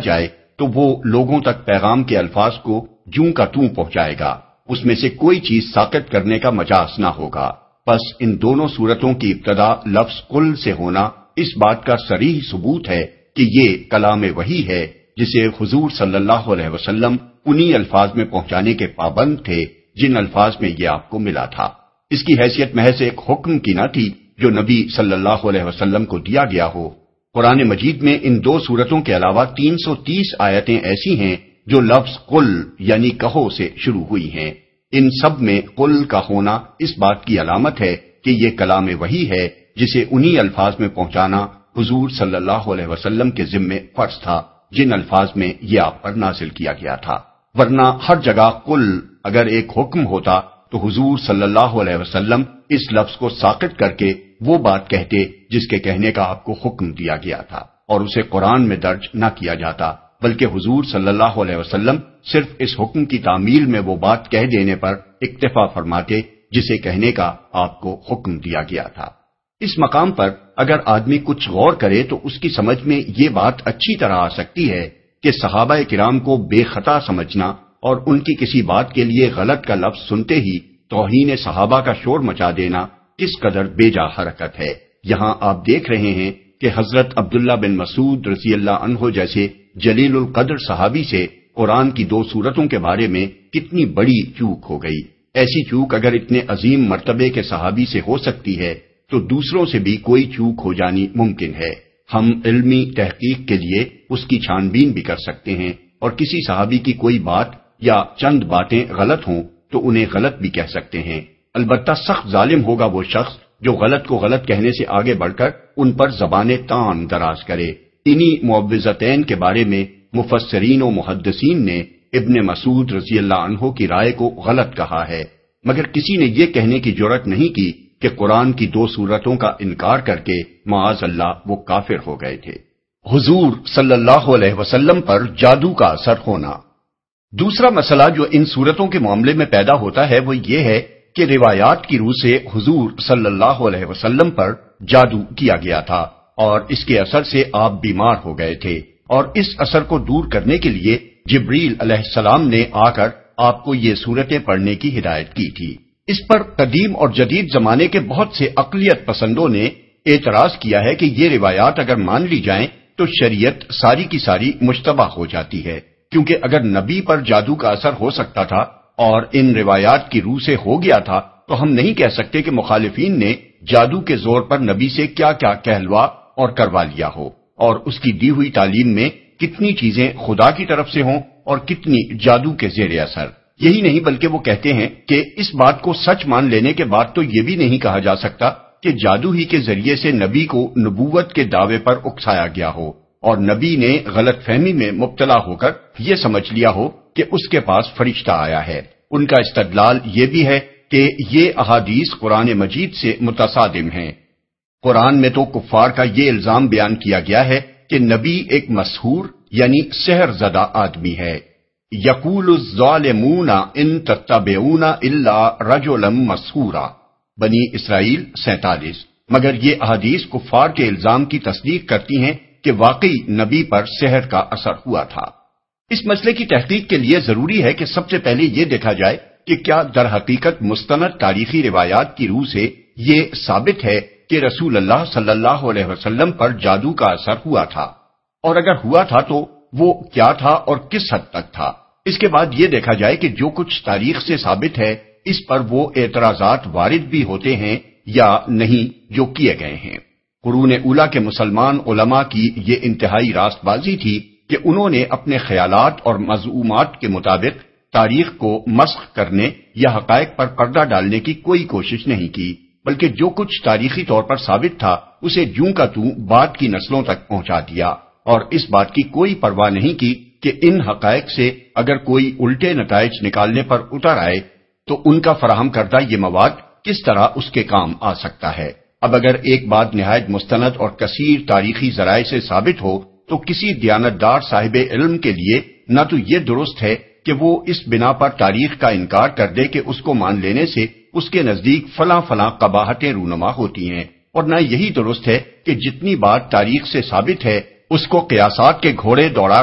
تو وہ لوگوں تک پیغام کے الفاظ کو جوں کا توں پہنچائے گا، اس میں سے کوئی چیز ساقط کرنے کا مجاز نہ ہوگا۔ پس ان دونوں صورتوں کی ابتدا لفظ قل سے ہونا اس بات کا صریح ثبوت ہے کہ یہ کلام وحی ہے جسے حضور صلی اللہ علیہ وسلم انہی الفاظ میں پہنچانے کے پابند تھے جن الفاظ میں یہ آپ کو ملا تھا۔ اس کی حیثیت محض ایک حکم کی نہ تھی جو نبی صلی اللہ علیہ وسلم کو دیا گیا ہو۔ قرآن مجید میں ان دو صورتوں کے علاوہ تین سو تیس آیتیں ایسی ہیں جو لفظ قل یعنی کہو سے شروع ہوئی ہیں۔ ان سب میں قل کا ہونا اس بات کی علامت ہے کہ یہ کلام وحی ہے جسے انہی الفاظ میں پہنچانا حضور صلی اللہ علیہ وسلم کے ذمے فرض تھا جن الفاظ میں یہ آپ پر نازل کیا گیا تھا، ورنہ ہر جگہ قل اگر ایک حکم ہوتا تو حضور صلی اللہ علیہ وسلم اس لفظ کو ساقط کر کے وہ بات کہتے جس کے کہنے کا آپ کو حکم دیا گیا تھا، اور اسے قرآن میں درج نہ کیا جاتا، بلکہ حضور صلی اللہ علیہ وسلم صرف اس حکم کی تعمیل میں وہ بات کہہ دینے پر اکتفا فرماتے جسے کہنے کا آپ کو حکم دیا گیا تھا۔ اس مقام پر اگر آدمی کچھ غور کرے تو اس کی سمجھ میں یہ بات اچھی طرح آ سکتی ہے کہ صحابہ کرام کو بے خطا سمجھنا اور ان کی کسی بات کے لیے غلط کا لفظ سنتے ہی توہین صحابہ کا شور مچا دینا کس قدر بے جا حرکت ہے۔ یہاں آپ دیکھ رہے ہیں کہ حضرت عبداللہ بن مسعود رضی اللہ عنہ جیسے جلیل القدر صحابی سے قرآن کی دو صورتوں کے بارے میں کتنی بڑی چوک ہو گئی۔ ایسی چوک اگر اتنے عظیم مرتبے کے صحابی سے ہو سکتی ہے تو دوسروں سے بھی کوئی چوک ہو جانی ممکن ہے۔ ہم علمی تحقیق کے لیے اس کی چھان بین بھی کر سکتے ہیں، اور کسی صحابی کی کوئی بات یا چند باتیں غلط ہوں تو انہیں غلط بھی کہہ سکتے ہیں۔ البتہ سخت ظالم ہوگا وہ شخص جو غلط کو غلط کہنے سے آگے بڑھ کر ان پر زبان تان دراز کرے۔ انہی معوذتین کے بارے میں مفسرین و محدثین نے ابن مسعود رضی اللہ عنہ کی رائے کو غلط کہا ہے، مگر کسی نے یہ کہنے کی جرأت نہیں کی کہ قرآن کی دو صورتوں کا انکار کر کے معاذ اللہ وہ کافر ہو گئے تھے۔ حضور صلی اللہ علیہ وسلم پر جادو کا اثر ہونا۔ دوسرا مسئلہ جو ان صورتوں کے معاملے میں پیدا ہوتا ہے وہ یہ ہے کہ روایات کی روح سے حضور صلی اللہ علیہ وسلم پر جادو کیا گیا تھا اور اس کے اثر سے آپ بیمار ہو گئے تھے، اور اس اثر کو دور کرنے کے لیے جبریل علیہ السلام نے آ کر آپ کو یہ صورتیں پڑھنے کی ہدایت کی تھی۔ اس پر قدیم اور جدید زمانے کے بہت سے عقلیت پسندوں نے اعتراض کیا ہے کہ یہ روایات اگر مان لی جائیں تو شریعت ساری کی ساری مشتبہ ہو جاتی ہے، کیونکہ اگر نبی پر جادو کا اثر ہو سکتا تھا اور ان روایات کی روح سے ہو گیا تھا تو ہم نہیں کہہ سکتے کہ مخالفین نے جادو کے زور پر نبی سے کیا کیا کہلوا اور کروا لیا ہو، اور اس کی دی ہوئی تعلیم میں کتنی چیزیں خدا کی طرف سے ہوں اور کتنی جادو کے زیر اثر۔ یہی نہیں بلکہ وہ کہتے ہیں کہ اس بات کو سچ مان لینے کے بعد تو یہ بھی نہیں کہا جا سکتا کہ جادو ہی کے ذریعے سے نبی کو نبوت کے دعوے پر اکسایا گیا ہو اور نبی نے غلط فہمی میں مبتلا ہو کر یہ سمجھ لیا ہو کہ اس کے پاس فرشتہ آیا ہے۔ ان کا استدلال یہ بھی ہے کہ یہ احادیث قرآن مجید سے متصادم ہیں۔ قرآن میں تو کفار کا یہ الزام بیان کیا گیا ہے کہ نبی ایک مسحور یعنی سحر زدہ آدمی ہے۔ یقول الظالمون ان تتبعون الا رجلا مسحورا، بنی اسرائیل سینتالیس۔ مگر یہ احادیث کفار کے الزام کی تصدیق کرتی ہیں کہ واقعی نبی پر سحر کا اثر ہوا تھا۔ اس مسئلے کی تحقیق کے لیے ضروری ہے کہ سب سے پہلے یہ دیکھا جائے کہ کیا در حقیقت مستند تاریخی روایات کی روح سے یہ ثابت ہے کہ رسول اللہ صلی اللہ علیہ وسلم پر جادو کا اثر ہوا تھا، اور اگر ہوا تھا تو وہ کیا تھا اور کس حد تک تھا۔ اس کے بعد یہ دیکھا جائے کہ جو کچھ تاریخ سے ثابت ہے اس پر وہ اعتراضات وارد بھی ہوتے ہیں یا نہیں جو کیے گئے ہیں۔ قرون اولیٰ کے مسلمان علماء کی یہ انتہائی راست بازی تھی کہ انہوں نے اپنے خیالات اور مزعومات کے مطابق تاریخ کو مسخ کرنے یا حقائق پر پردہ ڈالنے کی کوئی کوشش نہیں کی، بلکہ جو کچھ تاریخی طور پر ثابت تھا اسے جوں کا توں بعد کی نسلوں تک پہنچا دیا، اور اس بات کی کوئی پرواہ نہیں کی کہ ان حقائق سے اگر کوئی الٹے نتائج نکالنے پر اتر آئے تو ان کا فراہم کردہ یہ مواد کس طرح اس کے کام آ سکتا ہے۔ اب اگر ایک بات نہایت مستند اور کثیر تاریخی ذرائع سے ثابت ہو تو کسی دیانتدار صاحب علم کے لیے نہ تو یہ درست ہے کہ وہ اس بنا پر تاریخ کا انکار کر دے کہ اس کو مان لینے سے اس کے نزدیک فلاں فلاں قباحتیں رونما ہوتی ہیں، اور نہ یہی درست ہے کہ جتنی بات تاریخ سے ثابت ہے اس کو قیاسات کے گھوڑے دوڑا کر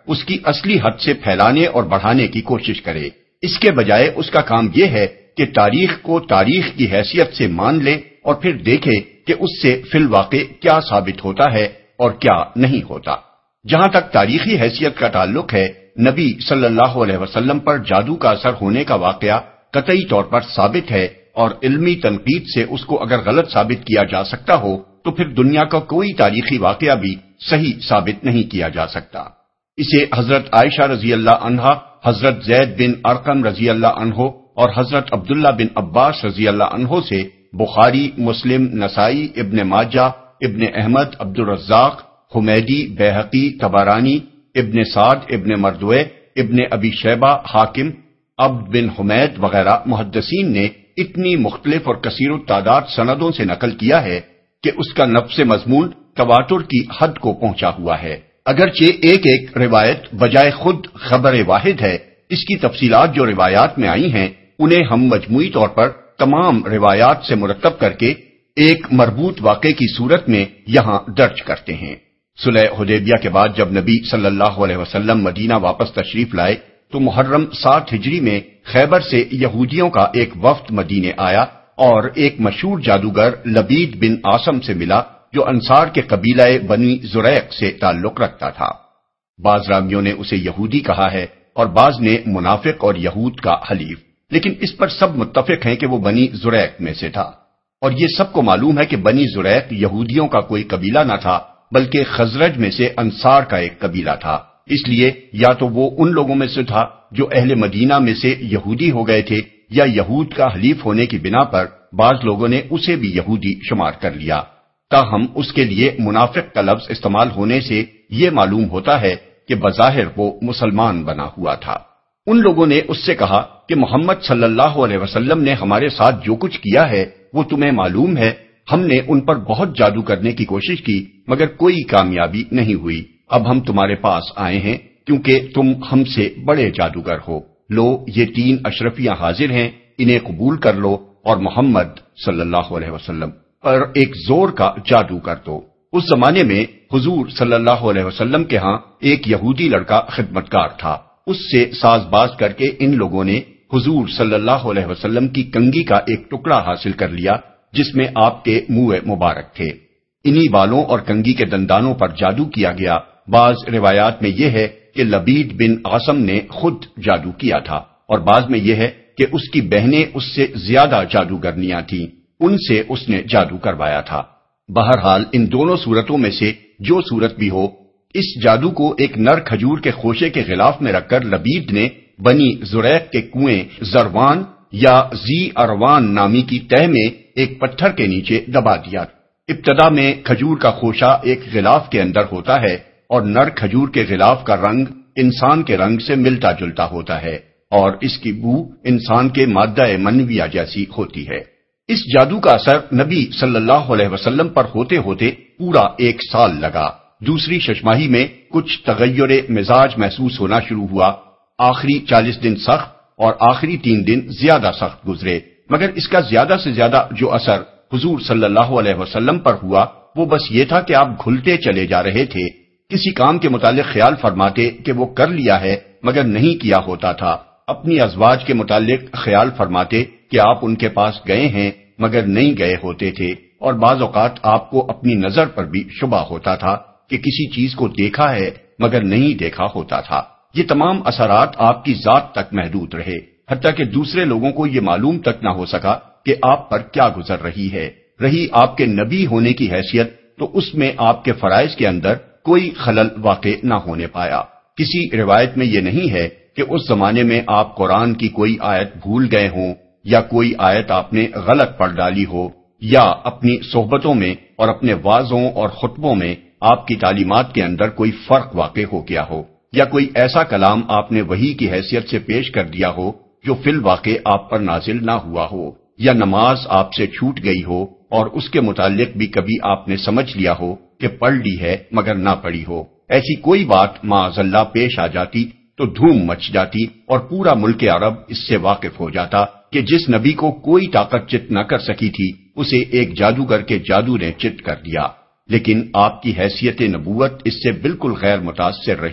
اس کی اصلی حد سے پھیلانے اور بڑھانے کی کوشش کرے۔ اس کے بجائے اس کا کام یہ ہے کہ تاریخ کو تاریخ کی حیثیت سے مان لے اور پھر دیکھے کہ اس سے فی الواقع کیا ثابت ہوتا ہے اور کیا نہیں ہوتا۔ جہاں تک تاریخی حیثیت کا تعلق ہے، نبی صلی اللہ علیہ وسلم پر جادو کا اثر ہونے کا واقعہ قطعی طور پر ثابت ہے، اور علمی تنقید سے اس کو اگر غلط ثابت کیا جا سکتا ہو تو پھر دنیا کا کوئی تاریخی واقعہ بھی صحیح ثابت نہیں کیا جا سکتا۔ اسے حضرت عائشہ رضی اللہ عنہا، حضرت زید بن ارقم رضی اللہ عنہ اور حضرت عبداللہ بن عباس رضی اللہ عنہ سے بخاری، مسلم، نسائی، ابن ماجہ، ابن احمد، عبد الرزاق، حمیدی، بیہقی، طبرانی، ابن سعد، ابن مردوے، ابن ابی شیبہ، حاکم، عبد بن حمید وغیرہ محدثین نے اتنی مختلف اور کثیر التعداد سندوں سے نقل کیا ہے کہ اس کا نفس مضمون تواتر کی حد کو پہنچا ہوا ہے۔ اگرچہ ایک ایک روایت بجائے خود خبر واحد ہے، اس کی تفصیلات جو روایات میں آئی ہیں انہیں ہم مجموعی طور پر تمام روایات سے مرتب کر کے ایک مربوط واقعے کی صورت میں یہاں درج کرتے ہیں۔ صلح حدیبیہ کے بعد جب نبی صلی اللہ علیہ وسلم مدینہ واپس تشریف لائے تو محرم سات ہجری میں خیبر سے یہودیوں کا ایک وفد مدینے آیا اور ایک مشہور جادوگر لبید بن عاصم سے ملا جو انصار کے قبیلہ بنی زریق سے تعلق رکھتا تھا۔ بعض راویوں نے اسے یہودی کہا ہے اور بعض نے منافق اور یہود کا حلیف، لیکن اس پر سب متفق ہیں کہ وہ بنی زریق میں سے تھا، اور یہ سب کو معلوم ہے کہ بنی زریق یہودیوں کا کوئی قبیلہ نہ تھا بلکہ خزرج میں سے انصار کا ایک قبیلہ تھا۔ اس لیے یا تو وہ ان لوگوں میں سے تھا جو اہل مدینہ میں سے یہودی ہو گئے تھے، یا یہود کا حلیف ہونے کی بنا پر بعض لوگوں نے اسے بھی یہودی شمار کر لیا۔ تاہم اس کے لیے منافق کا لفظ استعمال ہونے سے یہ معلوم ہوتا ہے کہ بظاہر وہ مسلمان بنا ہوا تھا۔ ان لوگوں نے اس سے کہا کہ محمد صلی اللہ علیہ وسلم نے ہمارے ساتھ جو کچھ کیا ہے وہ تمہیں معلوم ہے، ہم نے ان پر بہت جادو کرنے کی کوشش کی مگر کوئی کامیابی نہیں ہوئی، اب ہم تمہارے پاس آئے ہیں کیونکہ تم ہم سے بڑے جادوگر ہو، لو یہ تین اشرفیاں حاضر ہیں، انہیں قبول کر لو اور محمد صلی اللہ علیہ وسلم پر ایک زور کا جادو کر دو۔ اس زمانے میں حضور صلی اللہ علیہ وسلم کے ہاں ایک یہودی لڑکا خدمتگار تھا، اس سے ساز باز کر کے ان لوگوں نے حضور صلی اللہ علیہ وسلم کی کنگھی کا ایک ٹکڑا حاصل کر لیا جس میں آپ کے منہ مبارک تھے۔ انہی بالوں اور کنگھی کے دندانوں پر جادو کیا گیا۔ بعض روایات میں یہ ہے کہ لبید بن عاصم نے خود جادو کیا تھا، اور بعض میں یہ ہے کہ اس کی بہنیں اس سے زیادہ جادوگرنیاں تھیں، ان سے اس نے جادو کروایا تھا۔ بہرحال ان دونوں صورتوں میں سے جو صورت بھی ہو، اس جادو کو ایک نر کھجور کے خوشے کے غلاف میں رکھ کر لبید نے بنی زریق کے کنویں زروان یا زی اروان نامی کی تہ میں ایک پتھر کے نیچے دبا دیا۔ ابتدا میں کھجور کا خوشہ ایک غلاف کے اندر ہوتا ہے اور نر کھجور کے غلاف کا رنگ انسان کے رنگ سے ملتا جلتا ہوتا ہے اور اس کی بو انسان کے مادہ منویہ جیسی ہوتی ہے۔ اس جادو کا اثر نبی صلی اللہ علیہ وسلم پر ہوتے ہوتے پورا ایک سال لگا۔ دوسری ششماہی میں کچھ تغیر مزاج محسوس ہونا شروع ہوا۔ آخری چالیس دن سخت اور آخری تین دن زیادہ سخت گزرے، مگر اس کا زیادہ سے زیادہ جو اثر حضور صلی اللہ علیہ وسلم پر ہوا وہ بس یہ تھا کہ آپ گھلتے چلے جا رہے تھے، کسی کام کے متعلق خیال فرماتے کہ وہ کر لیا ہے مگر نہیں کیا ہوتا تھا، اپنی ازواج کے متعلق خیال فرماتے کہ آپ ان کے پاس گئے ہیں مگر نہیں گئے ہوتے تھے، اور بعض اوقات آپ کو اپنی نظر پر بھی شبہ ہوتا تھا کہ کسی چیز کو دیکھا ہے مگر نہیں دیکھا ہوتا تھا۔ یہ تمام اثرات آپ کی ذات تک محدود رہے، حتیٰ کہ دوسرے لوگوں کو یہ معلوم تک نہ ہو سکا کہ آپ پر کیا گزر رہی ہے۔ رہی آپ کے نبی ہونے کی حیثیت تو اس میں آپ کے فرائض کے اندر کوئی خلل واقع نہ ہونے پایا۔ کسی روایت میں یہ نہیں ہے کہ اس زمانے میں آپ قرآن کی کوئی آیت بھول گئے ہوں یا کوئی آیت آپ نے غلط پڑھ ڈالی ہو، یا اپنی صحبتوں میں اور اپنے وعظوں اور خطبوں میں آپ کی تعلیمات کے اندر کوئی فرق واقع ہو گیا ہو، یا کوئی ایسا کلام آپ نے وحی کی حیثیت سے پیش کر دیا ہو جو فی الواقع آپ پر نازل نہ ہوا ہو، یا نماز آپ سے چھوٹ گئی ہو اور اس کے متعلق بھی کبھی آپ نے سمجھ لیا ہو کہ پڑھ لی ہے مگر نہ پڑھی ہو۔ ایسی کوئی بات معاذ اللہ پیش آ جاتی تو دھوم مچ جاتی اور پورا ملک عرب اس سے واقف ہو جاتا کہ جس نبی کو کوئی طاقت چت نہ کر سکی تھی اسے ایک جادوگر کے جادو نے چت کر دیا۔ لیکن آپ کی حیثیت نبوت اس سے بالکل غیر متاثر رہی،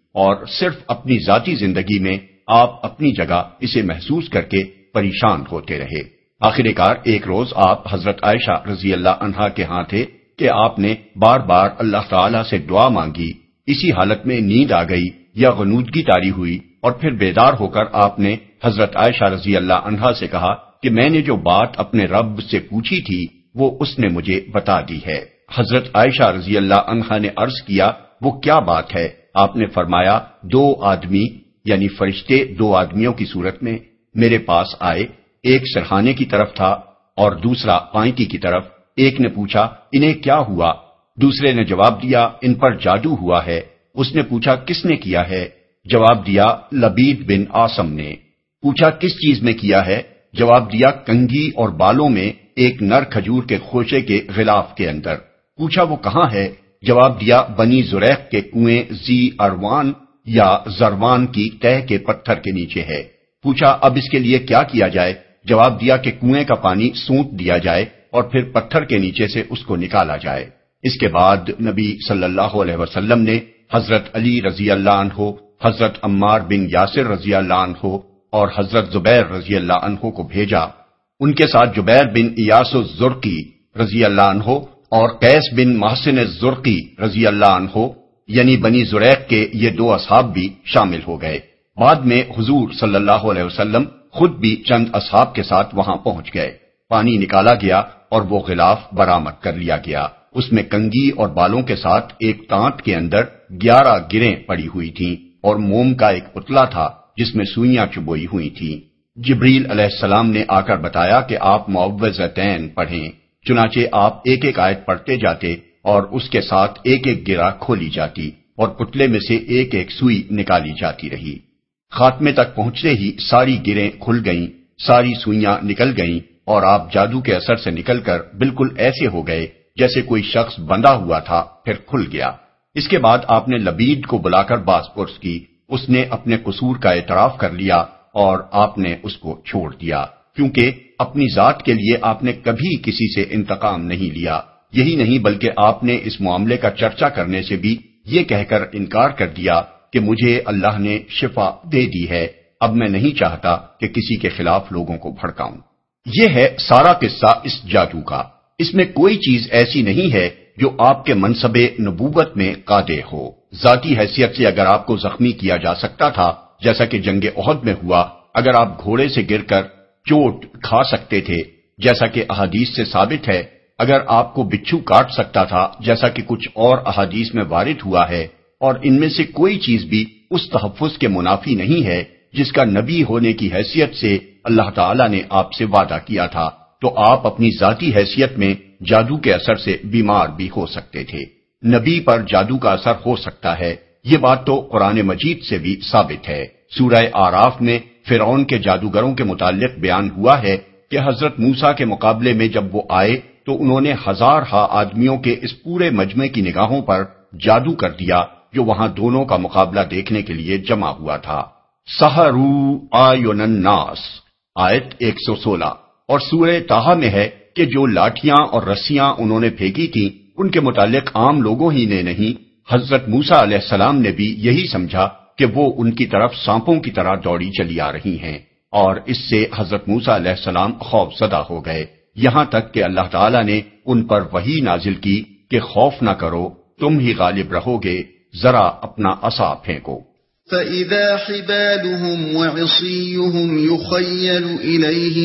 اور صرف اپنی ذاتی زندگی میں آپ اپنی جگہ اسے محسوس کر کے پریشان ہوتے رہے۔ آخر کار ایک روز آپ حضرت عائشہ رضی اللہ عنہا کے ہاں تھے کہ آپ نے بار بار اللہ تعالیٰ سے دعا مانگی۔ اسی حالت میں نیند آ گئی یا غنودگی طاری ہوئی اور پھر بیدار ہو کر آپ نے حضرت عائشہ رضی اللہ عنہا سے کہا کہ میں نے جو بات اپنے رب سے پوچھی تھی وہ اس نے مجھے بتا دی ہے۔ حضرت عائشہ رضی اللہ عنہا نے عرض کیا وہ کیا بات ہے؟ آپ نے فرمایا دو آدمی یعنی فرشتے دو آدمیوں کی صورت میں میرے پاس آئے، ایک سرہانے کی طرف تھا اور دوسرا پائنٹی کی طرف۔ ایک نے پوچھا انہیں کیا ہوا؟ دوسرے نے جواب دیا ان پر جادو ہوا ہے۔ اس نے پوچھا کس نے کیا ہے؟ جواب دیا لبید بن عاصم نے۔ پوچھا کس چیز میں کیا ہے؟ جواب دیا کنگھی اور بالوں میں ایک نر کھجور کے خوشے کے غلاف کے اندر۔ پوچھا وہ کہاں ہے؟ جواب دیا بنی زریق کے کنویں زی اروان یا زروان کی تہ کے پتھر کے نیچے ہے۔ پوچھا اب اس کے لیے کیا کیا جائے؟ جواب دیا کہ کنویں کا پانی سونت دیا جائے اور پھر پتھر کے نیچے سے اس کو نکالا جائے۔ اس کے بعد نبی صلی اللہ علیہ وسلم نے حضرت علی رضی اللہ عنہ، حضرت عمار بن یاسر رضی اللہ عنہ اور حضرت زبیر رضی اللہ عنہ کو بھیجا۔ ان کے ساتھ جبیر بن ایاس الزرقی رضی اللہ عنہ اور قیس بن محسن الزرقی رضی اللہ عنہ یعنی بنی زریق کے یہ دو اصحاب بھی شامل ہو گئے۔ بعد میں حضور صلی اللہ علیہ وسلم خود بھی چند اصحاب کے ساتھ وہاں پہنچ گئے۔ پانی نکالا گیا اور وہ غلاف برآمد کر لیا گیا۔ اس میں کنگھی اور بالوں کے ساتھ ایک تانٹ کے اندر گیارہ گریں پڑی ہوئی تھیں اور موم کا ایک پتلا تھا جس میں سوئیاں چبوئی ہوئی تھیں۔ جبریل علیہ السلام نے آ کر بتایا کہ آپ معوذتین پڑھیں، چنانچہ آپ ایک ایک آیت پڑھتے جاتے اور اس کے ساتھ ایک ایک گرہ کھولی جاتی اور پتلے میں سے ایک ایک سوئی نکالی جاتی رہی۔ خاتمے تک پہنچتے ہی ساری گریں کھل گئیں، ساری سوئیاں نکل گئیں اور آپ جادو کے اثر سے نکل کر بالکل ایسے ہو گئے جیسے کوئی شخص بندھا ہوا تھا پھر کھل گیا۔ اس کے بعد آپ نے لبید کو بلا کر باز پرس کی۔ اس نے اپنے قصور کا اعتراف کر لیا اور آپ نے اس کو چھوڑ دیا، کیونکہ اپنی ذات کے لیے آپ نے کبھی کسی سے انتقام نہیں لیا۔ یہی نہیں بلکہ آپ نے اس معاملے کا چرچا کرنے سے بھی یہ کہہ کر انکار کر دیا کہ مجھے اللہ نے شفا دے دی ہے، اب میں نہیں چاہتا کہ کسی کے خلاف لوگوں کو بھڑکاؤں۔ یہ ہے سارا قصہ اس جادو کا۔ اس میں کوئی چیز ایسی نہیں ہے جو آپ کے منصب نبوت میں قادح ہو۔ ذاتی حیثیت سے اگر آپ کو زخمی کیا جا سکتا تھا جیسا کہ جنگ احد میں ہوا، اگر آپ گھوڑے سے گر کر چوٹ کھا سکتے تھے جیسا کہ احادیث سے ثابت ہے، اگر آپ کو بچھو کاٹ سکتا تھا جیسا کہ کچھ اور احادیث میں وارد ہوا ہے، اور ان میں سے کوئی چیز بھی اس تحفظ کے منافی نہیں ہے جس کا نبی ہونے کی حیثیت سے اللہ تعالیٰ نے آپ سے وعدہ کیا تھا، تو آپ اپنی ذاتی حیثیت میں جادو کے اثر سے بیمار بھی ہو سکتے تھے۔ نبی پر جادو کا اثر ہو سکتا ہے، یہ بات تو قرآن مجید سے بھی ثابت ہے۔ سورہ آراف میں فرعون کے جادوگروں کے متعلق بیان ہوا ہے کہ حضرت موسیٰ کے مقابلے میں جب وہ آئے تو انہوں نے ہزار ہا آدمیوں کے اس پورے مجمع کی نگاہوں پر جادو کر دیا جو وہاں دونوں کا مقابلہ دیکھنے کے لیے جمع ہوا تھا۔ سحرو آیون الناس آیت ایک سو سولہ۔ اور سورہ طٰہٰ میں ہے کہ جو لاٹھیاں اور رسیاں انہوں نے پھینکی تھیں ان کے متعلق عام لوگوں ہی نے نہیں، حضرت موسیٰ علیہ السلام نے بھی یہی سمجھا کہ وہ ان کی طرف سانپوں کی طرح دوڑی چلی آ رہی ہیں، اور اس سے حضرت موسیٰ علیہ السلام خوف زدہ ہو گئے، یہاں تک کہ اللہ تعالیٰ نے ان پر وحی نازل کی کہ خوف نہ کرو، تم ہی غالب رہو گے، ذرا اپنا عصا پھینکو۔ فَإِذَا حِبَالُهُمْ وَعِصِيُّهُمْ يُخَيَّلُ إِلَيْهِ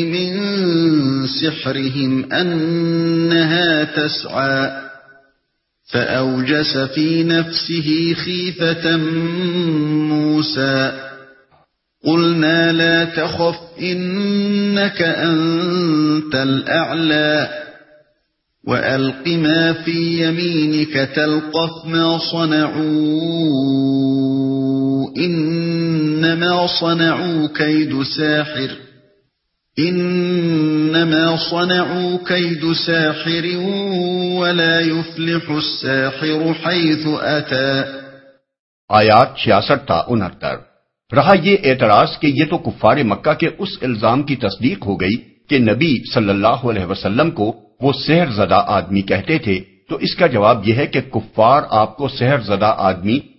مِنْ سِحْرِهِمْ أَنَّهَا تَسْعَى فَأَوْجَسَ فِي نَفْسِهِ خِيفَةً مُوسَى قُلْنَا لَا تَخَفْ إِنَّكَ أَنْتَ الْأَعْلَى وَأَلْقِ مَا فِي يَمِينِكَ تَلْقَفْ مَا صَنَعُوا إِنَّمَا صَنَعُوا كَيْدُ سَاحِرٍ إِنَّمَا صَنَعُوا كَيْدُ سَاحِرٍ وَلَا يُفْلِحُ السَّاحِرُ حَيْثُ أَتَى۔ آیات چھیاسٹھ تا انہتر۔ رہا یہ اعتراض کہ یہ تو کفار مکہ کے اس الزام کی تصدیق ہو گئی کہ نبی صلی اللہ علیہ وسلم کو وہ سحر زدہ آدمی کہتے تھے، تو اس کا جواب یہ ہے کہ کفار آپ کو سحر زدہ آدمی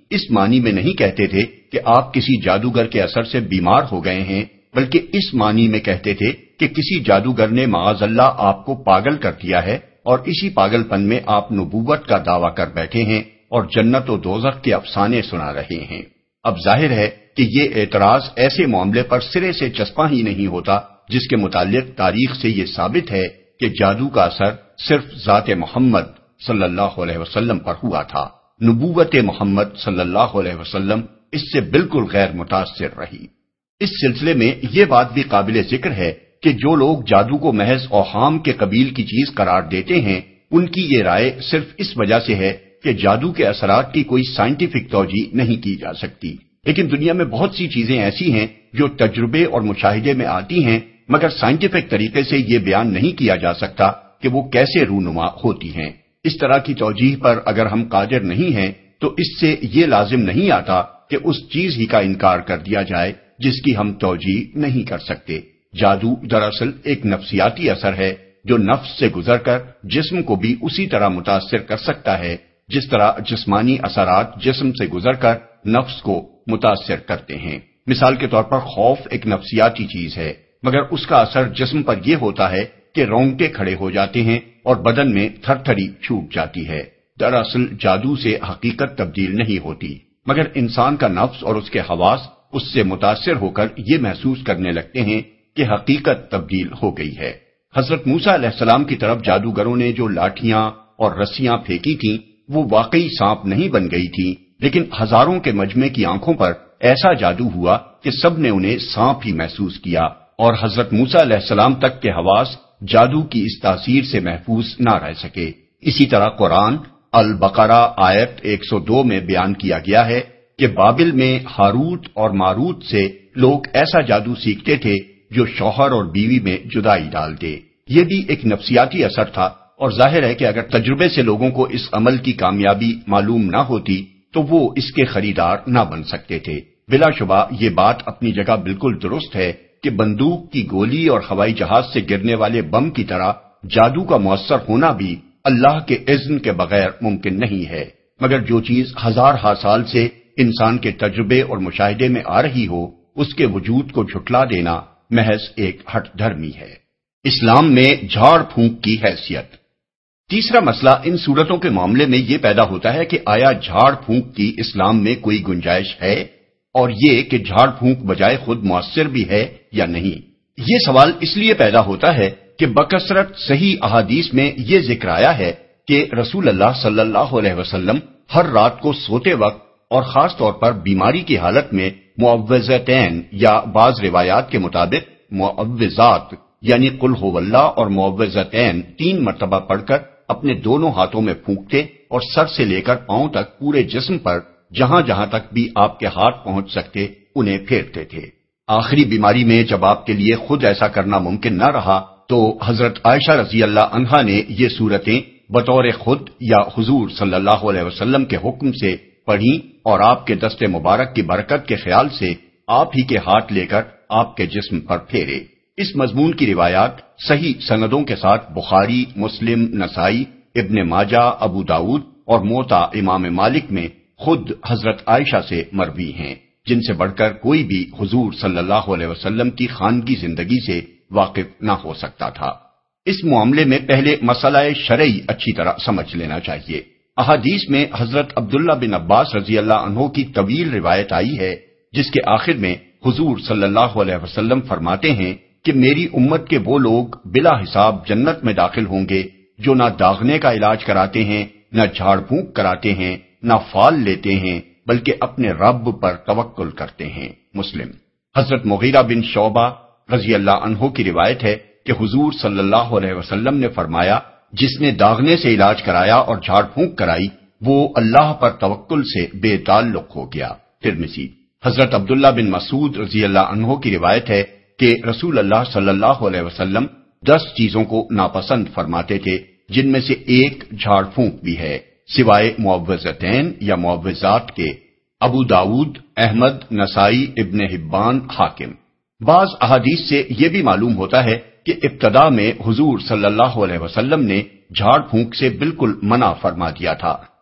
اس معنی میں نہیں کہتے تھے کہ آپ کسی جادوگر کے اثر سے بیمار ہو گئے ہیں، بلکہ اس معنی میں کہتے تھے کہ کسی جادوگر نے معاذ اللہ آپ کو پاگل کر دیا ہے اور اسی پاگل پن میں آپ نبوت کا دعویٰ کر بیٹھے ہیں اور جنت و دوزخ کے افسانے سنا رہے ہیں۔ اب ظاہر ہے کہ یہ اعتراض ایسے معاملے پر سرے سے چسپاں ہی نہیں ہوتا جس کے متعلق تاریخ سے یہ ثابت ہے کہ جادو کا اثر صرف ذات محمد صلی اللہ علیہ وسلم پر ہوا تھا۔ نبوت محمد صلی اللہ علیہ وسلم اس سے بالکل غیر متاثر رہی۔ اس سلسلے میں یہ بات بھی قابل ذکر ہے کہ جو لوگ جادو کو محض اوہام کے قبیل کی چیز قرار دیتے ہیں، ان کی یہ رائے صرف اس وجہ سے ہے کہ جادو کے اثرات کی کوئی سائنٹیفک توجیہ نہیں کی جا سکتی۔ لیکن دنیا میں بہت سی چیزیں ایسی ہیں جو تجربے اور مشاہدے میں آتی ہیں، مگر سائنٹیفک طریقے سے یہ بیان نہیں کیا جا سکتا کہ وہ کیسے رونما ہوتی ہیں۔ اس طرح کی توجیہ پر اگر ہم قادر نہیں ہیں تو اس سے یہ لازم نہیں آتا کہ اس چیز ہی کا انکار کر دیا جائے جس کی ہم توجیہ نہیں کر سکتے۔ جادو دراصل ایک نفسیاتی اثر ہے جو نفس سے گزر کر جسم کو بھی اسی طرح متاثر کر سکتا ہے جس طرح جسمانی اثرات جسم سے گزر کر نفس کو متاثر کرتے ہیں۔ مثال کے طور پر خوف ایک نفسیاتی چیز ہے، مگر اس کا اثر جسم پر یہ ہوتا ہے کہ رونگٹے کھڑے ہو جاتے ہیں اور بدن میں تھر تھری چھوٹ جاتی ہے۔ دراصل جادو سے حقیقت تبدیل نہیں ہوتی، مگر انسان کا نفس اور اس کے حواس اس سے متاثر ہو کر یہ محسوس کرنے لگتے ہیں کہ حقیقت تبدیل ہو گئی ہے۔ حضرت موسیٰ علیہ السلام کی طرف جادوگروں نے جو لاٹھیاں اور رسیاں پھینکی تھیں وہ واقعی سانپ نہیں بن گئی تھیں، لیکن ہزاروں کے مجمع کی آنکھوں پر ایسا جادو ہوا کہ سب نے انہیں سانپ ہی محسوس کیا، اور حضرت موسیٰ علیہ السلام تک کے حواس جادو کی اس تاثیر سے محفوظ نہ رہ سکے۔ اسی طرح قرآن البقرہ آیت ایک سو دو میں بیان کیا گیا ہے کہ بابل میں ہاروت اور ماروت سے لوگ ایسا جادو سیکھتے تھے جو شوہر اور بیوی میں جدائی ڈال دے۔ یہ بھی ایک نفسیاتی اثر تھا، اور ظاہر ہے کہ اگر تجربے سے لوگوں کو اس عمل کی کامیابی معلوم نہ ہوتی تو وہ اس کے خریدار نہ بن سکتے تھے۔ بلا شبہ یہ بات اپنی جگہ بالکل درست ہے کہ بندوق کی گولی اور ہوائی جہاز سے گرنے والے بم کی طرح جادو کا مؤثر ہونا بھی اللہ کے اذن کے بغیر ممکن نہیں ہے، مگر جو چیز ہزار ہا سال سے انسان کے تجربے اور مشاہدے میں آ رہی ہو اس کے وجود کو جھٹلا دینا محض ایک ہٹ دھرمی ہے۔ اسلام میں جھاڑ پھونک کی حیثیت۔ تیسرا مسئلہ ان صورتوں کے معاملے میں یہ پیدا ہوتا ہے کہ آیا جھاڑ پھونک کی اسلام میں کوئی گنجائش ہے، اور یہ کہ جھاڑ پھونک بجائے خود مؤثر بھی ہے یا نہیں۔ یہ سوال اس لیے پیدا ہوتا ہے کہ بکثرت صحیح احادیث میں یہ ذکر آیا ہے کہ رسول اللہ صلی اللہ علیہ وسلم ہر رات کو سوتے وقت اور خاص طور پر بیماری کی حالت میں معوذتین یا بعض روایات کے مطابق معوذات یعنی قل ہو اللہ اور معوذتین تین مرتبہ پڑھ کر اپنے دونوں ہاتھوں میں پھونکتے اور سر سے لے کر پاؤں تک پورے جسم پر جہاں جہاں تک بھی آپ کے ہاتھ پہنچ سکتے انہیں پھیرتے تھے۔ آخری بیماری میں جب آپ کے لیے خود ایسا کرنا ممکن نہ رہا تو حضرت عائشہ رضی اللہ عنہا نے یہ صورتیں بطور خود یا حضور صلی اللہ علیہ وسلم کے حکم سے پڑھی اور آپ کے دست مبارک کی برکت کے خیال سے آپ ہی کے ہاتھ لے کر آپ کے جسم پر پھیرے۔ اس مضمون کی روایات صحیح سندوں کے ساتھ بخاری، مسلم، نسائی، ابن ماجہ، ابو داود اور موطا امام مالک میں خود حضرت عائشہ سے مروی ہیں، جن سے بڑھ کر کوئی بھی حضور صلی اللہ علیہ وسلم کی خاندگی زندگی سے واقف نہ ہو سکتا تھا۔ اس معاملے میں پہلے مسئلہ شرعی اچھی طرح سمجھ لینا چاہیے۔ احادیث میں حضرت عبداللہ بن عباس رضی اللہ عنہ کی طویل روایت آئی ہے جس کے آخر میں حضور صلی اللہ علیہ وسلم فرماتے ہیں کہ میری امت کے وہ لوگ بلا حساب جنت میں داخل ہوں گے جو نہ داغنے کا علاج کراتے ہیں، نہ جھاڑ پھونک کراتے ہیں، نہ فال لیتے ہیں، بلکہ اپنے رب پر توکل کرتے ہیں۔ مسلم۔ حضرت مغیرہ بن شعبہ رضی اللہ عنہ کی روایت ہے کہ حضور صلی اللہ علیہ وسلم نے فرمایا جس نے داغنے سے علاج کرایا اور جھاڑ پھونک کرائی وہ اللہ پر توکل سے بے تعلق ہو گیا۔ ترمذی۔ حضرت عبداللہ بن مسعود رضی اللہ عنہ کی روایت ہے کہ رسول اللہ صلی اللہ علیہ وسلم دس چیزوں کو ناپسند فرماتے تھے جن میں سے ایک جھاڑ پھونک بھی ہے سوائے معوذتین یا معوذات کے۔ ابو داود، احمد، نسائی، ابن حبان، حاکم۔ بعض احادیث سے یہ بھی معلوم ہوتا ہے کہ ابتدا میں حضور صلی اللہ علیہ وسلم نے جھاڑ پھونک سے بالکل منع فرما دیا تھا،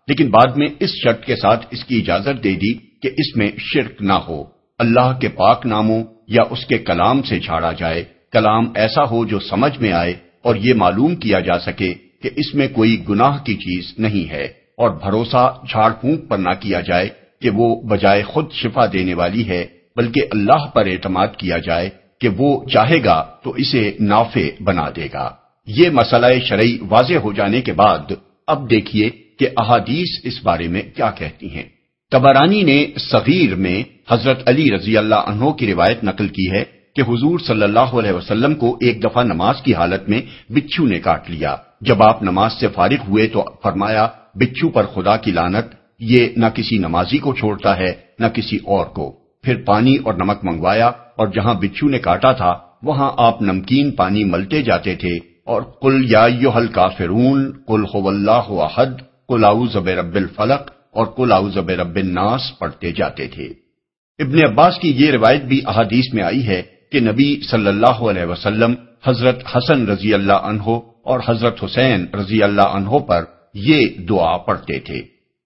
لیکن بعد میں اس شرط کے ساتھ اس کی اجازت دے دی کہ اس میں شرک نہ ہو، اللہ کے پاک ناموں یا اس کے کلام سے جھاڑا جائے، کلام ایسا ہو جو سمجھ میں آئے اور یہ معلوم کیا جا سکے کہ اس میں کوئی گناہ کی چیز نہیں ہے، اور بھروسہ جھاڑ پھونک پر نہ کیا جائے کہ وہ بجائے خود شفا دینے والی ہے، بلکہ اللہ پر اعتماد کیا جائے کہ وہ چاہے گا تو اسے نافع بنا دے گا۔ یہ مسئلہ شرعی واضح ہو جانے کے بعد اب دیکھیے کہ احادیث اس بارے میں کیا کہتی ہیں۔ طبرانی نے صغیر میں حضرت علی رضی اللہ عنہ کی روایت نقل کی ہے کہ حضور صلی اللہ علیہ وسلم کو ایک دفعہ نماز کی حالت میں بچھو نے کاٹ لیا۔ جب آپ نماز سے فارغ ہوئے تو فرمایا، بچھو پر خدا کی لعنت، یہ نہ کسی نمازی کو چھوڑتا ہے نہ کسی اور کو۔ پھر پانی اور نمک منگوایا اور جہاں بچھو نے کاٹا تھا وہاں آپ نمکین پانی ملتے جاتے تھے اور قل یا ایھا الکافرون، قل ھو اللہ احد، قل اعوذ برب الفلق اور قل اعوذ برب الناس پڑھتے جاتے تھے۔ ابن عباس کی یہ روایت بھی احادیث میں آئی ہے کہ نبی صلی اللہ علیہ وسلم حضرت حسن رضی اللہ عنہ اور حضرت حسین رضی اللہ عنہ پر یہ دعا پڑھتے تھے،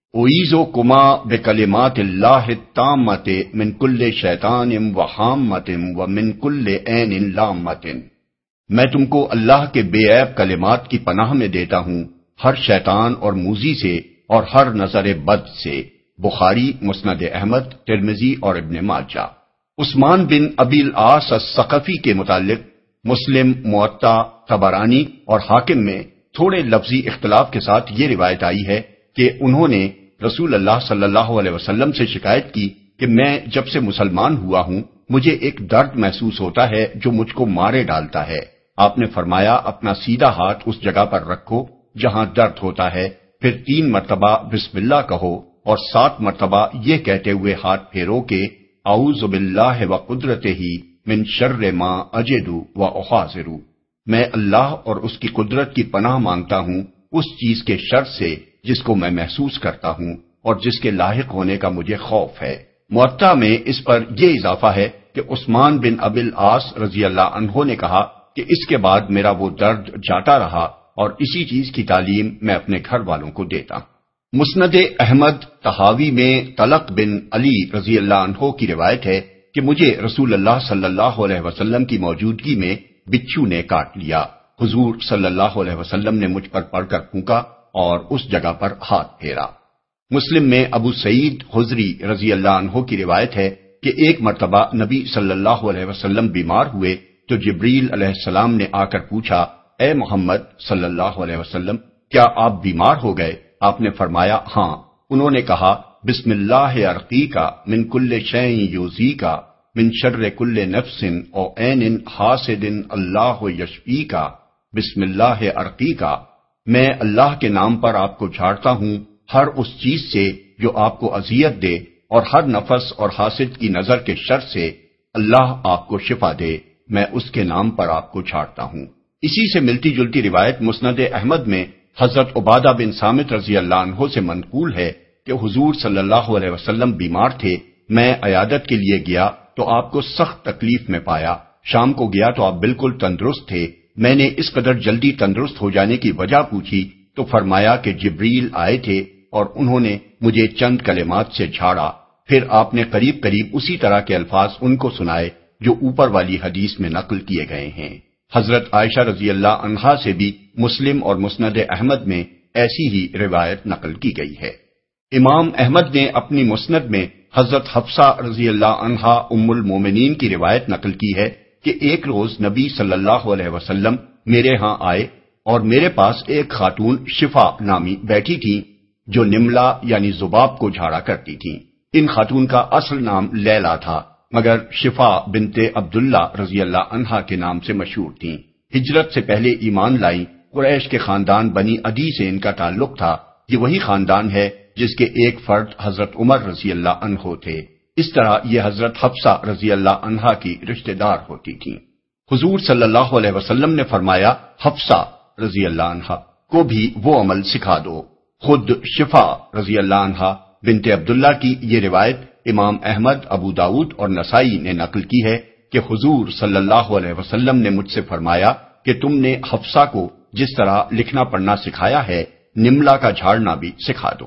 اعیذکما بکلمات اللہ التامۃ من کل شیطان وہامۃ ومن کل عین لامۃ، میں تم کو اللہ کے بے عیب کلمات کی پناہ میں دیتا ہوں ہر شیطان اور موذی سے اور ہر نظر بد سے۔ بخاری، مسند احمد، ترمذی اور ابن ماجہ۔ عثمان بن ابی العاص الثقفی کے متعلق مسلم، موطا، طبرانی اور حاکم میں تھوڑے لفظی اختلاف کے ساتھ یہ روایت آئی ہے کہ انہوں نے رسول اللہ صلی اللہ علیہ وسلم سے شکایت کی کہ میں جب سے مسلمان ہوا ہوں مجھے ایک درد محسوس ہوتا ہے جو مجھ کو مارے ڈالتا ہے۔ آپ نے فرمایا، اپنا سیدھا ہاتھ اس جگہ پر رکھو جہاں درد ہوتا ہے، پھر تین مرتبہ بسم اللہ کہو اور سات مرتبہ یہ کہتے ہوئے ہاتھ پھیرو کہ اعوذ باللہ وقدرتہ من شر ما اجد واحاذر، میں اللہ اور اس کی قدرت کی پناہ مانگتا ہوں اس چیز کے شر سے جس کو میں محسوس کرتا ہوں اور جس کے لاحق ہونے کا مجھے خوف ہے۔ موطا میں اس پر یہ اضافہ ہے کہ عثمان بن ابی العاص رضی اللہ عنہ نے کہا کہ اس کے بعد میرا وہ درد جاتا رہا اور اسی چیز کی تعلیم میں اپنے گھر والوں کو دیتا ہوں۔ مسند احمد طحاوی میں طلق بن علی رضی اللہ عنہ کی روایت ہے کہ مجھے رسول اللہ صلی اللہ علیہ وسلم کی موجودگی میں بچھو نے کاٹ لیا، حضور صلی اللہ علیہ وسلم نے مجھ پر پڑھ کر پھونکا اور اس جگہ پر ہاتھ پھیرا۔ مسلم میں ابو سعید خضری رضی اللہ عنہ کی روایت ہے کہ ایک مرتبہ نبی صلی اللہ علیہ وسلم بیمار ہوئے تو جبریل علیہ السلام نے آ کر پوچھا، اے محمد صلی اللہ علیہ وسلم، کیا آپ بیمار ہو گئے؟ آپ نے فرمایا ہاں۔ انہوں نے کہا، بسم اللہ ارقیکا من کل شیء یؤذیکا من شر کل نفس او عین حاسد اللہ یشفیکا، بسم اللہ ارقیکا، میں اللہ کے نام پر آپ کو جھاڑتا ہوں ہر اس چیز سے جو آپ کو اذیت دے اور ہر نفس اور حاسد کی نظر کے شر سے، اللہ آپ کو شفا دے، میں اس کے نام پر آپ کو جھاڑتا ہوں۔ اسی سے ملتی جلتی روایت مسند احمد میں حضرت عبادہ بن صامت رضی اللہ عنہ سے منقول ہے کہ حضور صلی اللہ علیہ وسلم بیمار تھے، میں عیادت کے لیے گیا تو آپ کو سخت تکلیف میں پایا، شام کو گیا تو آپ بالکل تندرست تھے، میں نے اس قدر جلدی تندرست ہو جانے کی وجہ پوچھی تو فرمایا کہ جبریل آئے تھے اور انہوں نے مجھے چند کلمات سے جھاڑا، پھر آپ نے قریب قریب اسی طرح کے الفاظ ان کو سنائے جو اوپر والی حدیث میں نقل کیے گئے ہیں۔ حضرت عائشہ رضی اللہ عنہا سے بھی مسلم اور مسند احمد میں ایسی ہی روایت نقل کی گئی ہے۔ امام احمد نے اپنی مسند میں حضرت حفصہ رضی اللہ عنہا ام المومنین کی روایت نقل کی ہے کہ ایک روز نبی صلی اللہ علیہ وسلم میرے ہاں آئے اور میرے پاس ایک خاتون شفا نامی بیٹھی تھی جو نملہ یعنی ذباب کو جھاڑا کرتی تھی۔ ان خاتون کا اصل نام لیلا تھا مگر شفا بنت عبداللہ رضی اللہ عنہا کے نام سے مشہور تھیں۔ ہجرت سے پہلے ایمان لائیں، قریش کے خاندان بنی عدی سے ان کا تعلق تھا۔ یہ وہی خاندان ہے جس کے ایک فرد حضرت عمر رضی اللہ عنہ تھے۔ اس طرح یہ حضرت حفصہ رضی اللہ عنہا کی رشتہ دار ہوتی تھیں۔ حضور صلی اللہ علیہ وسلم نے فرمایا، حفصہ رضی اللہ عنہا کو بھی وہ عمل سکھا دو۔ خود شفا رضی اللہ عنہا بنت عبداللہ کی یہ روایت امام احمد، ابو داؤد اور نسائی نے نقل کی ہے کہ حضور صلی اللہ علیہ وسلم نے مجھ سے فرمایا کہ تم نے حفصہ کو جس طرح لکھنا پڑھنا سکھایا ہے، نملہ کا جھاڑنا بھی سکھا دو۔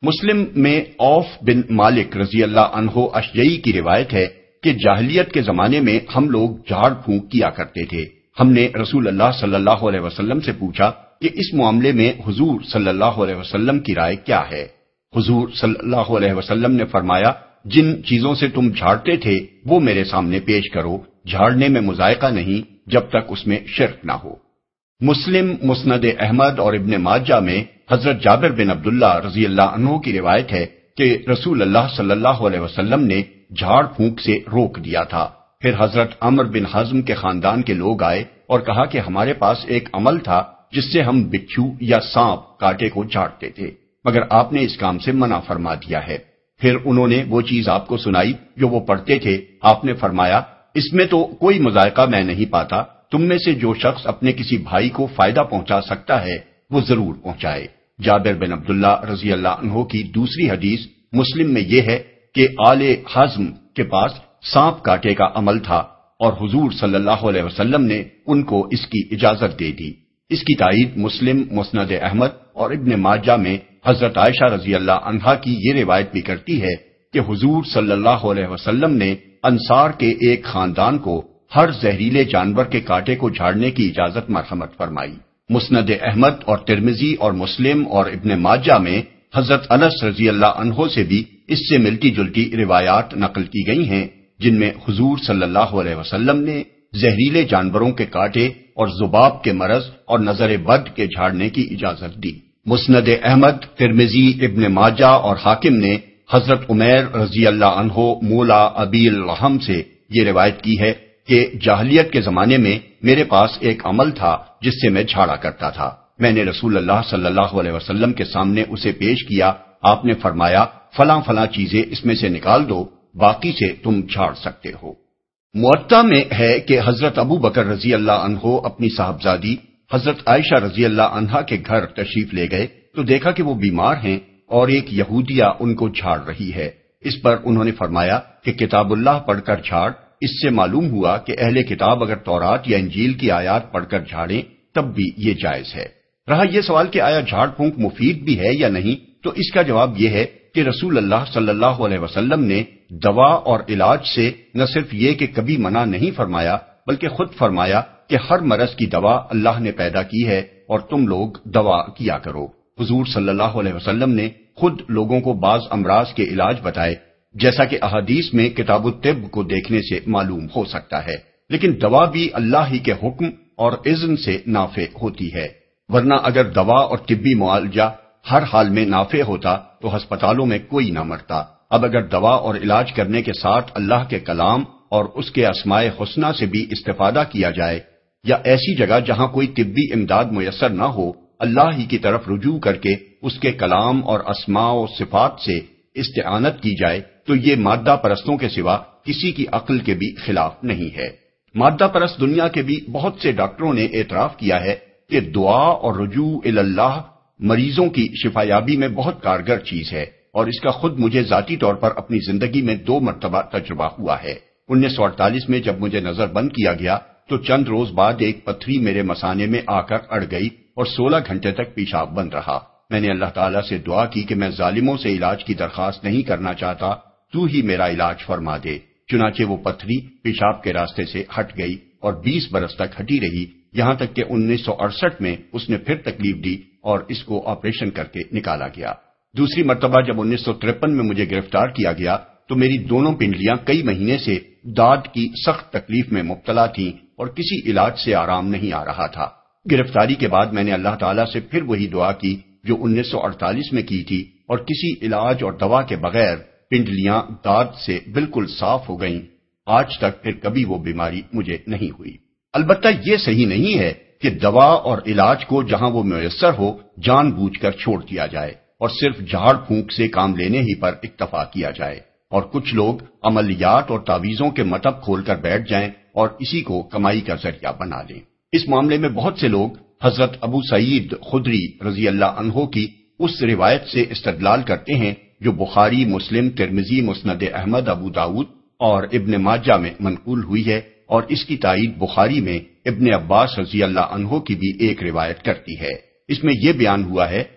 مسلم میں عوف بن مالک رضی اللہ عنہ اشجعی کی روایت ہے کہ جاہلیت کے زمانے میں ہم لوگ جھاڑ پھونک کیا کرتے تھے۔ ہم نے رسول اللہ صلی اللہ علیہ وسلم سے پوچھا کہ اس معاملے میں حضور صلی اللہ علیہ وسلم کی رائے کیا ہے؟ حضور صلی اللہ علیہ وسلم نے فرمایا، جن چیزوں سے تم جھاڑتے تھے وہ میرے سامنے پیش کرو، جھاڑنے میں مذائقہ نہیں جب تک اس میں شرک نہ ہو۔ مسلم، مسند احمد اور ابن ماجہ میں حضرت جابر بن عبداللہ رضی اللہ عنہ کی روایت ہے کہ رسول اللہ صلی اللہ علیہ وسلم نے جھاڑ پھونک سے روک دیا تھا۔ پھر حضرت عمر بن حزم کے خاندان کے لوگ آئے اور کہا کہ ہمارے پاس ایک عمل تھا جس سے ہم بچھو یا سانپ کاٹے کو جھاڑتے تھے، مگر آپ نے اس کام سے منع فرما دیا ہے۔ پھر انہوں نے وہ چیز آپ کو سنائی جو وہ پڑھتے تھے۔ آپ نے فرمایا، اس میں تو کوئی مذائقہ میں نہیں پاتا، تم میں سے جو شخص اپنے کسی بھائی کو فائدہ پہنچا سکتا ہے وہ ضرور پہنچائے۔ جابر بن عبداللہ رضی اللہ عنہ کی دوسری حدیث مسلم میں یہ ہے کہ آل حزم کے پاس سانپ کاٹے کا عمل تھا اور حضور صلی اللہ علیہ وسلم نے ان کو اس کی اجازت دے دی۔ اس کی تائید مسلم، مسند احمد اور ابن ماجہ میں حضرت عائشہ رضی اللہ عنہا کی یہ روایت بھی کرتی ہے کہ حضور صلی اللہ علیہ وسلم نے انصار کے ایک خاندان کو ہر زہریلے جانور کے کانٹے کو جھاڑنے کی اجازت مرحمت فرمائی۔ مسند احمد اور ترمذی اور مسلم اور ابن ماجہ میں حضرت انس رضی اللہ عنہ سے بھی اس سے ملتی جلتی روایات نقل کی گئی ہیں، جن میں حضور صلی اللہ علیہ وسلم نے زہریلے جانوروں کے کانٹے اور ذباب کے مرض اور نظر بد کے جھاڑنے کی اجازت دی۔ مسند احمد، ترمذی، ابن ماجہ اور حاکم نے حضرت عمیر رضی اللہ عنہ مولا ابی الرحم سے یہ روایت کی ہے کہ جاہلیت کے زمانے میں میرے پاس ایک عمل تھا جس سے میں جھاڑا کرتا تھا۔ میں نے رسول اللہ صلی اللہ علیہ وسلم کے سامنے اسے پیش کیا۔ آپ نے فرمایا، فلاں فلاں چیزیں اس میں سے نکال دو، باقی سے تم جھاڑ سکتے ہو۔ موطا میں ہے کہ حضرت ابو بکر رضی اللہ عنہ اپنی صاحبزادی حضرت عائشہ رضی اللہ عنہا کے گھر تشریف لے گئے تو دیکھا کہ وہ بیمار ہیں اور ایک یہودیہ ان کو جھاڑ رہی ہے۔ اس پر انہوں نے فرمایا کہ کتاب اللہ پڑھ کر جھاڑ۔ اس سے معلوم ہوا کہ اہل کتاب اگر تورات یا انجیل کی آیات پڑھ کر جھاڑیں تب بھی یہ جائز ہے۔ رہا یہ سوال کہ آیا جھاڑ پھونک مفید بھی ہے یا نہیں، تو اس کا جواب یہ ہے کہ رسول اللہ صلی اللہ علیہ وسلم نے دوا اور علاج سے نہ صرف یہ کہ کبھی منع نہیں فرمایا، بلکہ خود فرمایا کہ ہر مرض کی دوا اللہ نے پیدا کی ہے اور تم لوگ دوا کیا کرو۔ حضور صلی اللہ علیہ وسلم نے خود لوگوں کو بعض امراض کے علاج بتائے، جیسا کہ احادیث میں کتاب الطب کو دیکھنے سے معلوم ہو سکتا ہے، لیکن دوا بھی اللہ ہی کے حکم اور اذن سے نافع ہوتی ہے، ورنہ اگر دوا اور طبی معالجہ ہر حال میں نافع ہوتا تو ہسپتالوں میں کوئی نہ مرتا۔ اب اگر دوا اور علاج کرنے کے ساتھ اللہ کے کلام اور اس کے اسماء حسنہ سے بھی استفادہ کیا جائے، یا ایسی جگہ جہاں کوئی طبی امداد میسر نہ ہو، اللہ ہی کی طرف رجوع کر کے اس کے کلام اور اسماء و صفات سے استعانت کی جائے، تو یہ مادہ پرستوں کے سوا کسی کی عقل کے بھی خلاف نہیں ہے۔ مادہ پرست دنیا کے بھی بہت سے ڈاکٹروں نے اعتراف کیا ہے کہ دعا اور رجوع اللہ مریضوں کی شفایابی میں بہت کارگر چیز ہے، اور اس کا خود مجھے ذاتی طور پر اپنی زندگی میں دو مرتبہ تجربہ ہوا ہے۔ انیس سو اڑتالیس میں جب مجھے نظر بند کیا گیا تو چند روز بعد ایک پتھری میرے مثانے میں آ کر اڑ گئی اور سولہ گھنٹے تک پیشاب بند رہا۔ میں نے اللہ تعالیٰ سے دعا کی کہ میں ظالموں سے علاج کی درخواست نہیں کرنا چاہتا، تو ہی میرا علاج فرما دے۔ چنانچہ وہ پتھری پیشاب کے راستے سے ہٹ گئی اور بیس برس تک ہٹی رہی، یہاں تک کہ انیس سو اڑسٹھ میں اس نے پھر تکلیف دی اور اس کو آپریشن کر کے نکالا گیا۔ دوسری مرتبہ جب انیس سو ترپن میں مجھے گرفتار کیا گیا تو میری دونوں پنڈلیاں کئی مہینے سے داد کی سخت تکلیف میں مبتلا تھیں اور کسی علاج سے آرام نہیں آ رہا تھا۔ گرفتاری کے بعد میں نے اللہ تعالیٰ سے پھر وہی دعا کی جو انیس سو اڑتالیس میں کی تھی، اور کسی علاج اور دوا کے بغیر پنڈلیاں داد سے بالکل صاف ہو گئیں۔ آج تک پھر کبھی وہ بیماری مجھے نہیں ہوئی۔ البتہ یہ صحیح نہیں ہے کہ دوا اور علاج کو جہاں وہ میسر ہو جان بوجھ کر چھوڑ دیا جائے اور صرف جھاڑ پھونک سے کام لینے ہی پر اکتفا کیا جائے، اور کچھ لوگ عملیات اور تعویذوں کے مطب کھول کر بیٹھ جائیں اور اسی کو کمائی کا ذریعہ بنا لیں۔ اس معاملے میں بہت سے لوگ حضرت ابو سعید خدری رضی اللہ عنہ کی اس روایت سے استدلال کرتے ہیں جو بخاری، مسلم، ترمذی، مسند احمد، ابو داؤد اور ابن ماجہ میں منقول ہوئی ہے، اور اس کی تائید بخاری میں ابن عباس رضی اللہ عنہ کی بھی ایک روایت کرتی ہے۔ اس میں یہ بیان ہوا ہے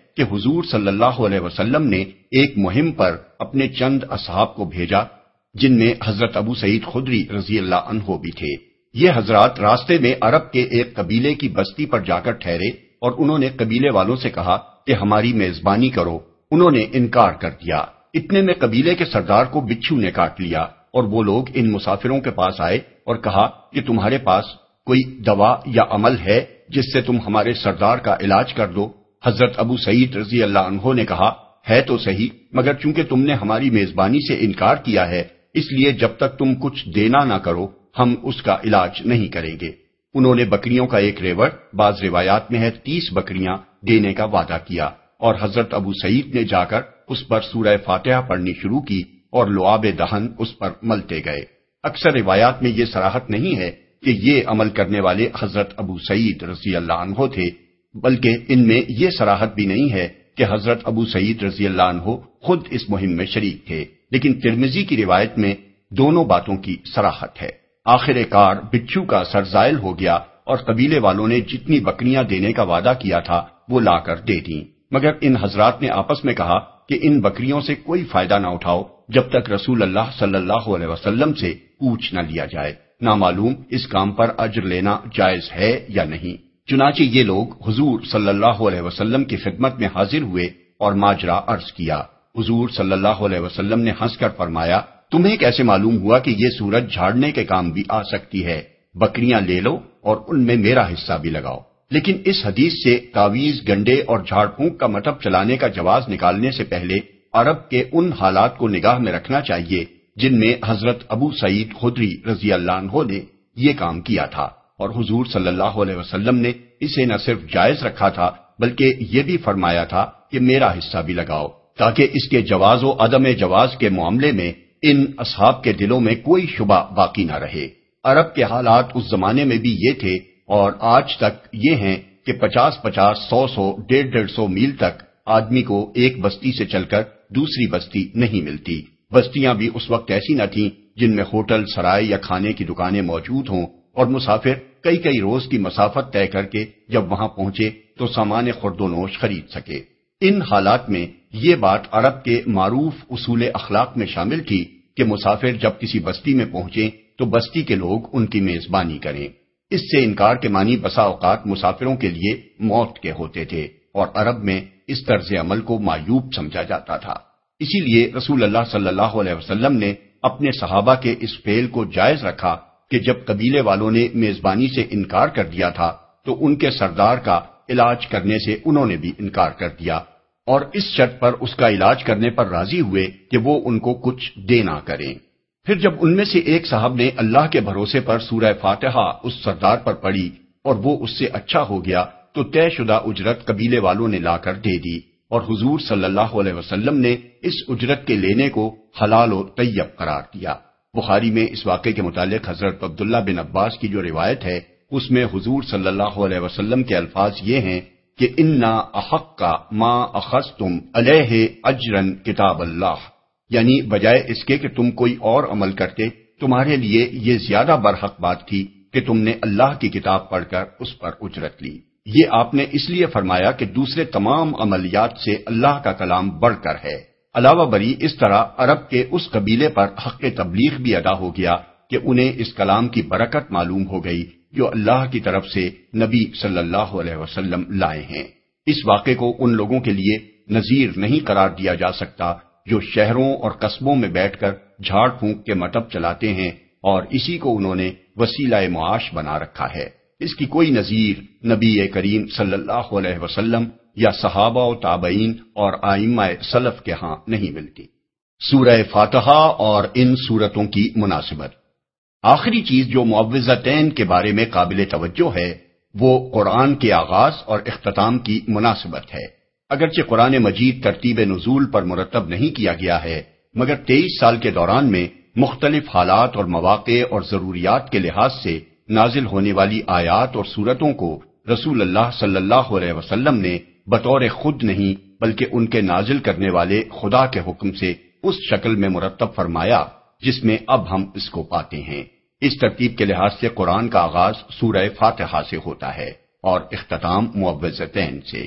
کہ حضور صلی اللہ علیہ وسلم نے ایک مہم پر اپنے چند اصحاب کو بھیجا جن میں حضرت ابو سعید خدری رضی اللہ عنہ بھی تھے۔ یہ حضرات راستے میں عرب کے ایک قبیلے کی بستی پر جا کر ٹھہرے اور انہوں نے قبیلے والوں سے کہا کہ ہماری میزبانی کرو۔ انہوں نے انکار کر دیا۔ اتنے میں قبیلے کے سردار کو بچھو نے کاٹ لیا اور وہ لوگ ان مسافروں کے پاس آئے اور کہا کہ تمہارے پاس کوئی دوا یا عمل ہے جس سے تم ہمارے سردار کا علاج کر دو؟ حضرت ابو سعید رضی اللہ عنہ نے کہا ہے تو صحیح، مگر چونکہ تم نے ہماری میزبانی سے انکار کیا ہے اس لیے جب تک تم کچھ دینا نہ کرو ہم اس کا علاج نہیں کریں گے۔ انہوں نے بکریوں کا ایک ریوڑ، بعض روایات میں ہے تیس بکریاں دینے کا وعدہ کیا اور حضرت ابو سعید نے جا کر اس پر سورہ فاتحہ پڑھنی شروع کی اور لعاب دہن اس پر ملتے گئے۔ اکثر روایات میں یہ صراحت نہیں ہے کہ یہ عمل کرنے والے حضرت ابو سعید رضی اللہ عنہ تھے، بلکہ ان میں یہ صراحت بھی نہیں ہے کہ حضرت ابو سعید رضی اللہ عنہ خود اس مہم میں شریک تھے، لیکن ترمذی کی روایت میں دونوں باتوں کی صراحت ہے۔ آخر کار بچھو کا سر زائل ہو گیا اور قبیلے والوں نے جتنی بکریاں دینے کا وعدہ کیا تھا وہ لا کر دے دیں، مگر ان حضرات نے آپس میں کہا کہ ان بکریوں سے کوئی فائدہ نہ اٹھاؤ جب تک رسول اللہ صلی اللہ علیہ وسلم سے پوچھ نہ لیا جائے، نامعلوم اس کام پر اجر لینا جائز ہے یا نہیں۔ چنانچہ یہ لوگ حضور صلی اللہ علیہ وسلم کی خدمت میں حاضر ہوئے اور ماجرا عرض کیا۔ حضور صلی اللہ علیہ وسلم نے ہنس کر فرمایا تمہیں کیسے معلوم ہوا کہ یہ سورج جھاڑنے کے کام بھی آ سکتی ہے؟ بکریاں لے لو اور ان میں میرا حصہ بھی لگاؤ۔ لیکن اس حدیث سے تعویذ، گنڈے اور جھاڑ پھونک کا مطلب چلانے کا جواز نکالنے سے پہلے عرب کے ان حالات کو نگاہ میں رکھنا چاہیے جن میں حضرت ابو سعید خدری رضی اللہ عنہ نے یہ کام کیا تھا، اور حضور صلی اللہ علیہ وسلم نے اسے نہ صرف جائز رکھا تھا بلکہ یہ بھی فرمایا تھا کہ میرا حصہ بھی لگاؤ، تاکہ اس کے جواز و عدم جواز کے معاملے میں ان اصحاب کے دلوں میں کوئی شبہ باقی نہ رہے۔ عرب کے حالات اس زمانے میں بھی یہ تھے اور آج تک یہ ہیں کہ پچاس پچاس، سو سو، ڈیڑھ ڈیڑھ سو میل تک آدمی کو ایک بستی سے چل کر دوسری بستی نہیں ملتی۔ بستیاں بھی اس وقت ایسی نہ تھیں جن میں ہوٹل، سرائے یا کھانے کی دکانیں موجود ہوں اور مسافر کئی کئی روز کی مسافت طے کر کے جب وہاں پہنچے تو سامان خرد و نوش خرید سکے۔ ان حالات میں یہ بات عرب کے معروف اصول اخلاق میں شامل تھی کہ مسافر جب کسی بستی میں پہنچے تو بستی کے لوگ ان کی میزبانی کریں۔ اس سے انکار کے معنی بسا اوقات مسافروں کے لیے موت کے ہوتے تھے اور عرب میں اس طرز عمل کو معیوب سمجھا جاتا تھا۔ اسی لیے رسول اللہ صلی اللہ علیہ وسلم نے اپنے صحابہ کے اس فعل کو جائز رکھا کہ جب قبیلے والوں نے میزبانی سے انکار کر دیا تھا تو ان کے سردار کا علاج کرنے سے انہوں نے بھی انکار کر دیا اور اس شرط پر اس کا علاج کرنے پر راضی ہوئے کہ وہ ان کو کچھ دے نہ کریں۔ پھر جب ان میں سے ایک صاحب نے اللہ کے بھروسے پر سورہ فاتحہ اس سردار پر پڑھی اور وہ اس سے اچھا ہو گیا تو طے شدہ اجرت قبیلے والوں نے لا کر دے دی اور حضور صلی اللہ علیہ وسلم نے اس اجرت کے لینے کو حلال و طیب قرار دیا۔ بخاری میں اس واقعے کے متعلق حضرت عبداللہ بن عباس کی جو روایت ہے اس میں حضور صلی اللہ علیہ وسلم کے الفاظ یہ ہیں کہ انا احق ما اخذتم علیہ اجرن کتاب اللہ، یعنی بجائے اس کے کہ تم کوئی اور عمل کرتے تمہارے لیے یہ زیادہ برحق بات تھی کہ تم نے اللہ کی کتاب پڑھ کر اس پر اجرت لی۔ یہ آپ نے اس لیے فرمایا کہ دوسرے تمام عملیات سے اللہ کا کلام بڑھ کر ہے۔ علاوہ بری اس طرح عرب کے اس قبیلے پر حق تبلیغ بھی ادا ہو گیا کہ انہیں اس کلام کی برکت معلوم ہو گئی جو اللہ کی طرف سے نبی صلی اللہ علیہ وسلم لائے ہیں۔ اس واقعے کو ان لوگوں کے لیے نذیر نہیں قرار دیا جا سکتا جو شہروں اور قصبوں میں بیٹھ کر جھاڑ پھونک کے مطب چلاتے ہیں اور اسی کو انہوں نے وسیلہ معاش بنا رکھا ہے۔ اس کی کوئی نظیر نبی کریم صلی اللہ علیہ وسلم یا صحابہ و تابعین اور ائمہ سلف کے ہاں نہیں ملتی۔ سورہ فاتحہ اور ان سورتوں کی مناسبت۔ آخری چیز جو معوذتین کے بارے میں قابل توجہ ہے وہ قرآن کے آغاز اور اختتام کی مناسبت ہے۔ اگرچہ قرآن مجید ترتیب نزول پر مرتب نہیں کیا گیا ہے مگر تیئیس سال کے دوران میں مختلف حالات اور مواقع اور ضروریات کے لحاظ سے نازل ہونے والی آیات اور سورتوں کو رسول اللہ صلی اللہ علیہ وسلم نے بطور خود نہیں بلکہ ان کے نازل کرنے والے خدا کے حکم سے اس شکل میں مرتب فرمایا جس میں اب ہم اس کو پاتے ہیں۔ اس ترتیب کے لحاظ سے قرآن کا آغاز سورہ فاتحہ سے ہوتا ہے اور اختتام معوذتین سے۔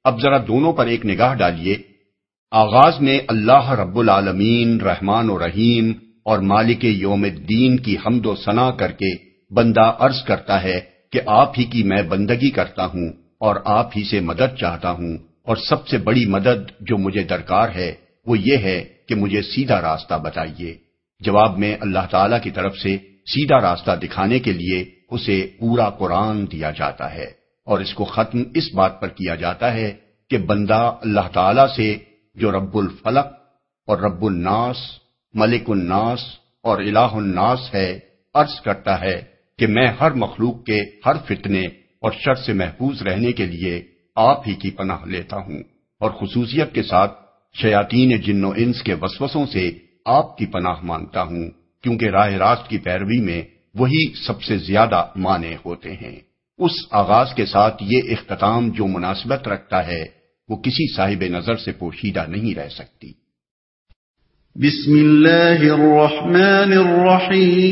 اب ذرا دونوں پر ایک نگاہ ڈالیے۔ آغاز میں اللہ رب العالمین رحمان و رحیم اور مالک یوم الدین کی حمد و ثنا کر کے بندہ عرض کرتا ہے کہ آپ ہی کی میں بندگی کرتا ہوں اور آپ ہی سے مدد چاہتا ہوں، اور سب سے بڑی مدد جو مجھے درکار ہے وہ یہ ہے کہ مجھے سیدھا راستہ بتائیے۔ جواب میں اللہ تعالیٰ کی طرف سے سیدھا راستہ دکھانے کے لیے اسے پورا قرآن دیا جاتا ہے، اور اس کو ختم اس بات پر کیا جاتا ہے کہ بندہ اللہ تعالیٰ سے جو رب الفلق اور رب الناس، ملک الناس اور الہ الناس ہے، عرض کرتا ہے کہ میں ہر مخلوق کے ہر فتنے اور شر سے محفوظ رہنے کے لیے آپ ہی کی پناہ لیتا ہوں، اور خصوصیت کے ساتھ شیاطین جن و انس کے وسوسوں سے آپ کی پناہ مانگتا ہوں، کیونکہ راہ راست کی پیروی میں وہی سب سے زیادہ مانع ہوتے ہیں۔ اس آغاز کے ساتھ یہ اختتام جو مناسبت رکھتا ہے وہ کسی صاحب نظر سے پوشیدہ نہیں رہ سکتی۔ بسم اللہ الرحمن الرحیم،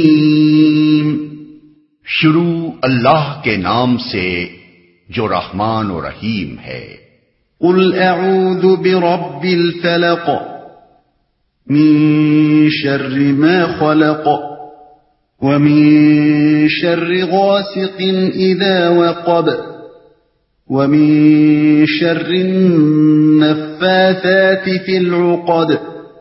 شروع اللہ کے نام سے جو رحمان و رحیم ہے۔ قل اعوذ برب الفلق من شر ما خلق ومن شر غاسق اذا وقب ومن شر النفاثات في العقد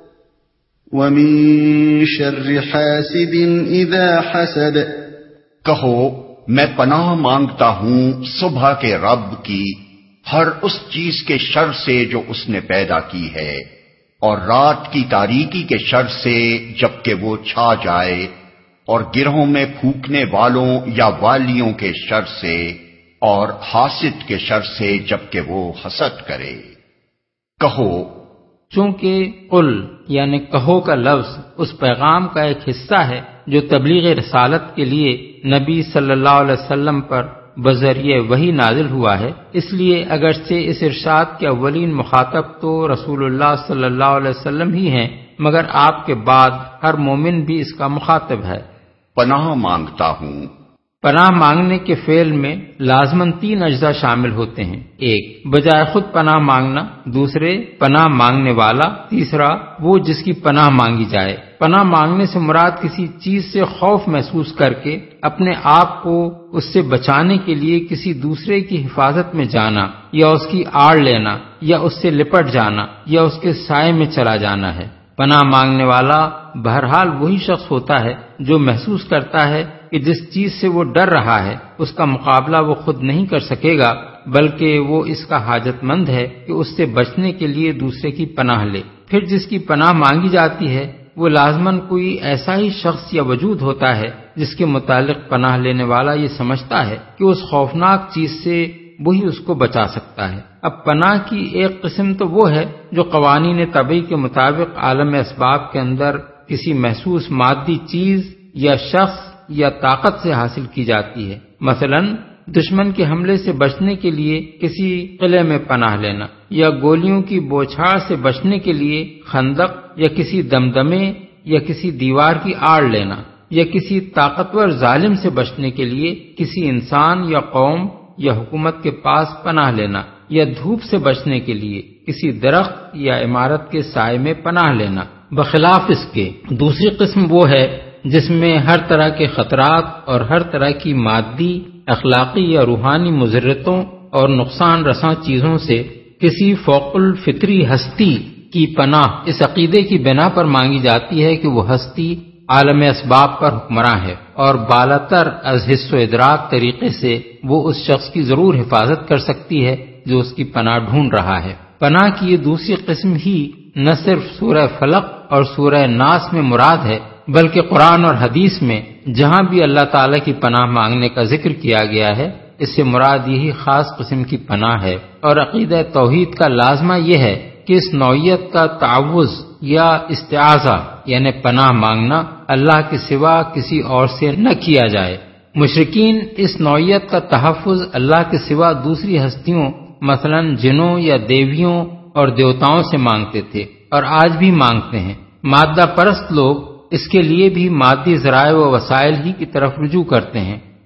ومن شر حاسد اذا حسد۔ کہو میں پناہ مانگتا ہوں صبح کے رب کی ہر اس چیز کے شر سے جو اس نے پیدا کی ہے، اور رات کی تاریکی کے شر سے جبکہ وہ چھا جائے، اور گرہوں میں پھونکنے والوں یا والیوں کے شر سے، اور حاسد کے شر سے جبکہ وہ حسد کرے۔ کہو چونکہ قل یعنی کہو کا لفظ اس پیغام کا ایک حصہ ہے جو تبلیغ رسالت کے لیے نبی صلی اللہ علیہ وسلم پر بذریعہ وحی نازل ہوا ہے، اس لیے اگرچہ اس ارشاد کے اولین مخاطب تو رسول اللہ صلی اللہ علیہ وسلم ہی ہیں، مگر آپ کے بعد ہر مومن بھی اس کا مخاطب ہے۔ پناہ مانگتا ہوں، پناہ مانگنے کے فعل میں لازماً تین اجزاء شامل ہوتے ہیں: ایک بجائے خود پناہ مانگنا، دوسرے پناہ مانگنے والا، تیسرا وہ جس کی پناہ مانگی جائے۔ پناہ مانگنے سے مراد کسی چیز سے خوف محسوس کر کے اپنے آپ کو اس سے بچانے کے لیے کسی دوسرے کی حفاظت میں جانا، یا اس کی آڑ لینا، یا اس سے لپٹ جانا، یا اس کے سائے میں چلا جانا ہے۔ پناہ مانگنے والا بہرحال وہی شخص ہوتا ہے جو محسوس کرتا ہے کہ جس چیز سے وہ ڈر رہا ہے اس کا مقابلہ وہ خود نہیں کر سکے گا، بلکہ وہ اس کا حاجت مند ہے کہ اس سے بچنے کے لیے دوسرے کی پناہ لے۔ پھر جس کی پناہ مانگی جاتی ہے وہ لازماً کوئی ایسا ہی شخص یا وجود ہوتا ہے جس کے متعلق پناہ لینے والا یہ سمجھتا ہے کہ اس خوفناک چیز سے وہی اس کو بچا سکتا ہے۔ اب پناہ کی ایک قسم تو وہ ہے جو قوانین طبعی کے مطابق عالم اسباب کے اندر کسی محسوس مادی چیز یا شخص یا طاقت سے حاصل کی جاتی ہے، مثلا دشمن کے حملے سے بچنے کے لیے کسی قلعے میں پناہ لینا، یا گولیوں کی بوچھاڑ سے بچنے کے لیے خندق یا کسی دمدمے یا کسی دیوار کی آڑ لینا، یا کسی طاقتور ظالم سے بچنے کے لیے کسی انسان یا قوم یا حکومت کے پاس پناہ لینا، یا دھوپ سے بچنے کے لیے کسی درخت یا عمارت کے سائے میں پناہ لینا۔ بخلاف اس کے دوسری قسم وہ ہے جس میں ہر طرح کے خطرات اور ہر طرح کی مادی، اخلاقی یا روحانی مضرتوں اور نقصان رساں چیزوں سے کسی فوق الفطری ہستی کی پناہ اس عقیدے کی بنا پر مانگی جاتی ہے کہ وہ ہستی عالم اسباب پر حکمراں ہے اور بالاتر از حس و ادراک طریقے سے وہ اس شخص کی ضرور حفاظت کر سکتی ہے جو اس کی پناہ ڈھونڈ رہا ہے۔ پناہ کی یہ دوسری قسم ہی نہ صرف سورہ فلق اور سورہ ناس میں مراد ہے، بلکہ قرآن اور حدیث میں جہاں بھی اللہ تعالیٰ کی پناہ مانگنے کا ذکر کیا گیا ہے اس سے مراد یہی خاص قسم کی پناہ ہے، اور عقیدہ توحید کا لازمہ یہ ہے کہ اس نوعیت کا تعوذ یا استعاذہ یعنی پناہ مانگنا اللہ کے سوا کسی اور سے نہ کیا جائے۔ مشرکین اس نوعیت کا تحفظ اللہ کے سوا دوسری ہستیوں مثلا جنوں یا دیویوں اور دیوتاؤں سے مانگتے تھے اور آج بھی مانگتے ہیں۔ مادہ پرست لوگ اس کے لیے بھی مادی ذرائع و وسائل ہی کی طرف رجوع کرتے ہیں،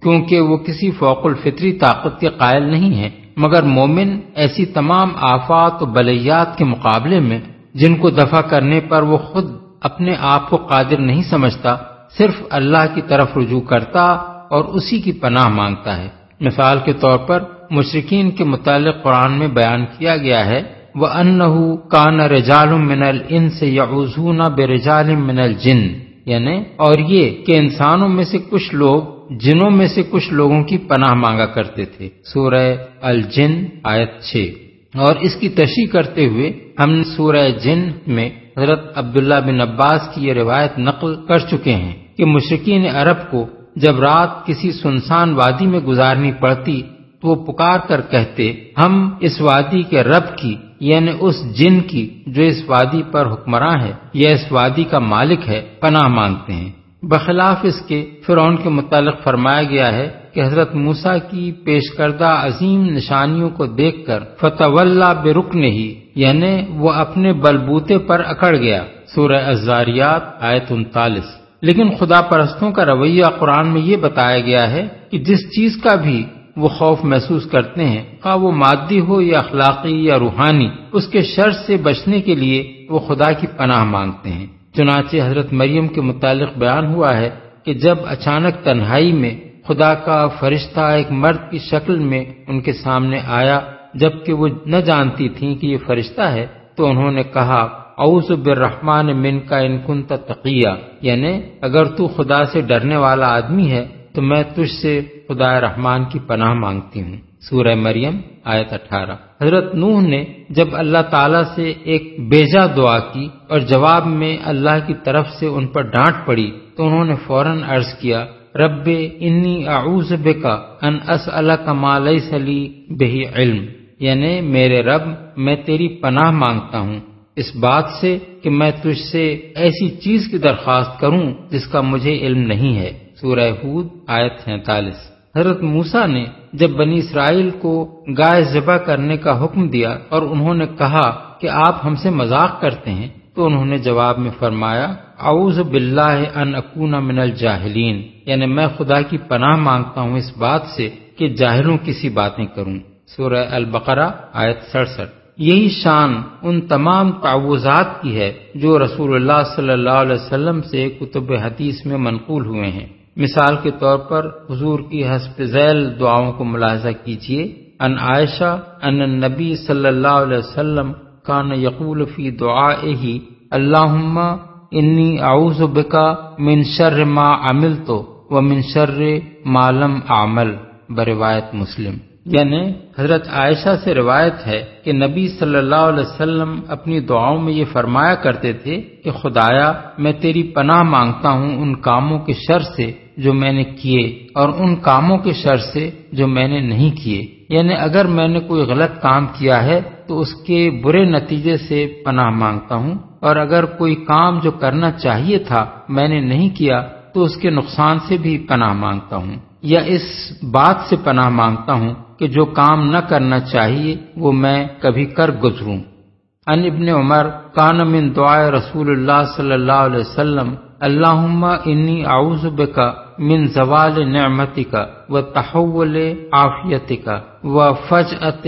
کیونکہ وہ کسی فوق الفطری طاقت کے قائل نہیں ہیں، مگر مومن ایسی تمام آفات و بلیات کے مقابلے میں جن کو دفع کرنے پر وہ خود اپنے آپ کو قادر نہیں سمجھتا، صرف اللہ کی طرف رجوع کرتا اور اسی کی پناہ مانگتا ہے۔ مثال کے طور پر مشرکین کے متعلق قرآن میں بیان کیا گیا ہے وَأَنَّهُ كَانَ رِجَالٌ مِّنَ الْإِنسِ يَعُوذُونَ بِرِجَالٍ مِّنَ الْجِنِّ، یعنی اور یہ کہ انسانوں میں سے کچھ لوگ جنوں میں سے کچھ لوگوں کی پناہ مانگا کرتے تھے۔ سورہ الجن آیت چھ۔ اور اس کی تشریح کرتے ہوئے ہم نے سورہ جن میں حضرت عبداللہ بن عباس کی یہ روایت نقل کر چکے ہیں کہ مشرکین عرب کو جب رات کسی سنسان وادی میں گزارنی پڑتی تو وہ پکار کر کہتے، ہم اس وادی کے رب کی، یعنی اس جن کی جو اس وادی پر حکمراں ہے یا اس وادی کا مالک ہے، پناہ مانگتے ہیں۔ بخلاف اس کے فرعون کے متعلق فرمایا گیا ہے کہ حضرت موسیٰ کی پیش کردہ عظیم نشانیوں کو دیکھ کر فتولا برکنہ، یعنی وہ اپنے بلبوتے پر اکڑ گیا۔ سورہ الزاریات آیت انتالیس۔ لیکن خدا پرستوں کا رویہ قرآن میں یہ بتایا گیا ہے کہ جس چیز کا بھی وہ خوف محسوس کرتے ہیں، خواہ وہ مادی ہو یا اخلاقی یا روحانی، اس کے شر سے بچنے کے لیے وہ خدا کی پناہ مانگتے ہیں۔ چنانچہ حضرت مریم کے متعلق بیان ہوا ہے کہ جب اچانک تنہائی میں خدا کا فرشتہ ایک مرد کی شکل میں ان کے سامنے آیا، جبکہ وہ نہ جانتی تھیں کہ یہ فرشتہ ہے، تو انہوں نے کہا اعوذ بالرحمن منک ان کنت تقیا، یعنی اگر تو خدا سے ڈرنے والا آدمی ہے تو میں تجھ سے خدا رحمان کی پناہ مانگتی ہوں۔ سورہ مریم آیت اٹھارہ۔ حضرت نوح نے جب اللہ تعالیٰ سے ایک بیجا دعا کی اور جواب میں اللہ کی طرف سے ان پر ڈانٹ پڑی تو انہوں نے فوراً عرض کیا رب انی اعوذ بک ان اسألک ما لیس لی بہ علم، یعنی میرے رب میں تیری پناہ مانگتا ہوں اس بات سے کہ میں تجھ سے ایسی چیز کی درخواست کروں جس کا مجھے علم نہیں ہے۔ سورہ ہود آیت سینتالیس۔ حضرت موسیٰ نے جب بنی اسرائیل کو گائے ذبح کرنے کا حکم دیا اور انہوں نے کہا کہ آپ ہم سے مذاق کرتے ہیں تو انہوں نے جواب میں فرمایا اعوذ باللہ ان اکون من الجاہلین، یعنی میں خدا کی پناہ مانگتا ہوں اس بات سے کہ جاہلوں کی سی باتیں کروں۔ سورہ البقرہ آیت سڑسٹھ۔ یہی شان ان تمام تعوذات کی ہے جو رسول اللہ صلی اللہ علیہ وسلم سے کتب حدیث میں منقول ہوئے ہیں۔ مثال کے طور پر حضور کی حسب ذیل دعاؤں کو ملاحظہ کیجیے۔ ان عائشہ ان النبی صلی اللہ علیہ وسلم کان یقول فی دعائہ اللہم انی اعوذ بک من شر ما عملت ومن شر ما لم اعمل، بروایت مسلم۔ یعنی حضرت عائشہ سے روایت ہے کہ نبی صلی اللہ علیہ وسلم اپنی دعاؤں میں یہ فرمایا کرتے تھے کہ خدایا میں تیری پناہ مانگتا ہوں ان کاموں کے شر سے جو میں نے کیے اور ان کاموں کے شر سے جو میں نے نہیں کیے، یعنی اگر میں نے کوئی غلط کام کیا ہے تو اس کے برے نتیجے سے پناہ مانگتا ہوں، اور اگر کوئی کام جو کرنا چاہیے تھا میں نے نہیں کیا تو اس کے نقصان سے بھی پناہ مانگتا ہوں، یا اس بات سے پناہ مانگتا ہوں کہ جو کام نہ کرنا چاہیے وہ میں کبھی کر گزروں۔ ان ابن عمر کان من دعائے رسول اللہ صلی اللہ علیہ وسلم اللہم انی اعوذ بک من زوال نعمتک و تحول عافیتک و فجأت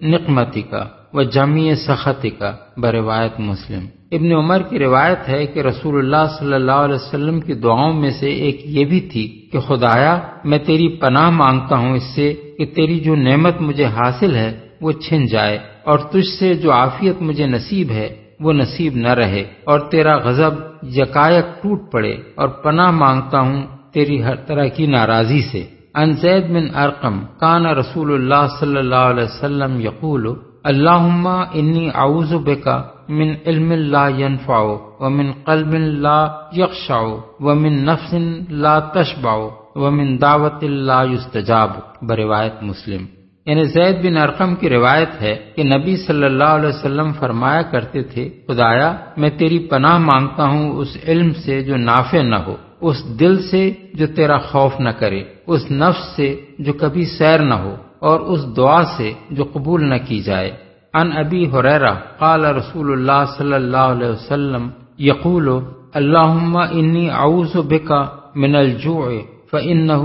نقمتک و جمیع سخطک، بروایت مسلم۔ ابن عمر کی روایت ہے کہ رسول اللہ صلی اللہ علیہ وسلم کی دعاؤں میں سے ایک یہ بھی تھی کہ خدایا میں تیری پناہ مانگتا ہوں اس سے کہ تیری جو نعمت مجھے حاصل ہے وہ چھن جائے اور تجھ سے جو عافیت مجھے نصیب ہے وہ نصیب نہ رہے اور تیرا غضب یکایک ٹوٹ پڑے، اور پناہ مانگتا ہوں تیری ہر طرح کی ناراضی سے۔ عن زید بن ارقم کان رسول اللہ صلی اللہ علیہ وسلم یقول اللہم انی اعوذ بک من علم لا ينفع ومن قلب لا یخشع ومن نفس لا تشبع ومن دعوت لا یستجاب، بروایت مسلم۔ یعنی زید بن ارقم کی روایت ہے کہ نبی صلی اللہ علیہ وسلم فرمایا کرتے تھے خدایا میں تیری پناہ مانگتا ہوں اس علم سے جو نافع نہ ہو، اس دل سے جو تیرا خوف نہ کرے، اس نفس سے جو کبھی سیر نہ ہو، اور اس دعا سے جو قبول نہ کی جائے۔ عن ابی ہریرہ قال رسول اللہ صلی اللہ علیہ وسلم یقول اللہم انی اعوذ بک من الجوع فإنہ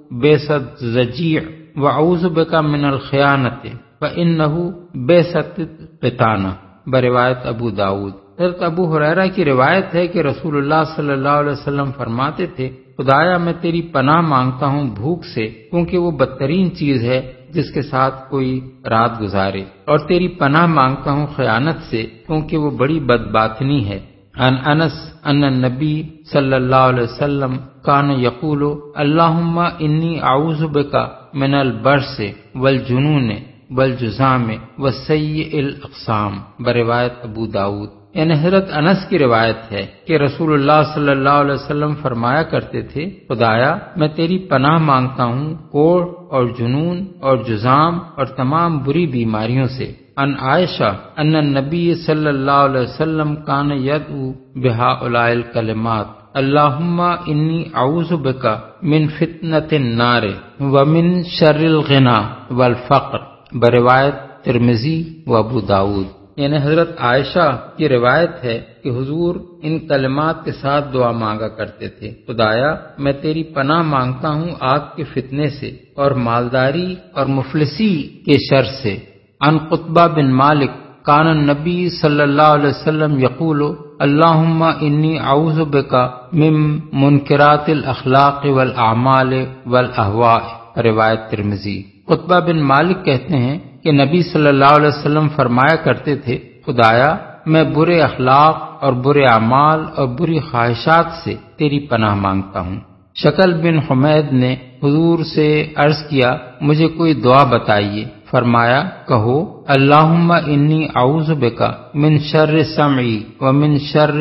بیست زجیع واعوذ بک من الخیانۃ فانہ بیست قطانہ بروایت ابو داؤد۔ حضرت ابو ہریرہ کی روایت ہے کہ رسول اللہ صلی اللہ علیہ وسلم فرماتے تھے، خدایا میں تیری پناہ مانگتا ہوں بھوک سے، کیونکہ وہ بدترین چیز ہے جس کے ساتھ کوئی رات گزارے، اور تیری پناہ مانگتا ہوں خیانت سے، کیونکہ وہ بڑی بدباطنی ہے۔ عن انس ان النبی صلی اللہ علیہ وسلم کان یقول اللہم انی اعوذ بک من البرص والجنون والجذام والسیء الاقسام بروایت ابو داؤد۔ یعنی حضرت انس کی روایت ہے کہ رسول اللہ صلی اللہ علیہ وسلم فرمایا کرتے تھے، خدایا میں تیری پناہ مانگتا ہوں کوڑ اور جنون اور جذام اور تمام بری بیماریوں سے۔ ان عائشہ ان النبی صلی اللہ علیہ وسلم کان یدعو بہؤلاء الکلمات اللہم انی اعوذ بک من فتنۃ النار ومن شر الغنا والفقر بروایت ترمذی و ابو داؤد۔ یعنی حضرت عائشہ کی روایت ہے کہ حضور ان کلمات کے ساتھ دعا مانگا کرتے تھے، خدایا میں تیری پناہ مانگتا ہوں آگ کے فتنے سے اور مالداری اور مفلسی کے شر سے۔ عن قطبہ بن مالک کان النبی صلی اللہ علیہ وسلم یقول اللہم انی اعوذ بک من منکرات الاخلاق والاعمال والاہواء روایت ترمذی۔ قطبہ بن مالک کہتے ہیں کہ نبی صلی اللہ علیہ وسلم فرمایا کرتے تھے، خدایا میں برے اخلاق اور برے اعمال اور بری خواہشات سے تیری پناہ مانگتا ہوں۔ شکل بن حمید نے حضور سے عرض کیا، مجھے کوئی دعا بتائیے۔ فرمایا، کہو اللہم انی اعوذ بک من شر سمعی ومن شر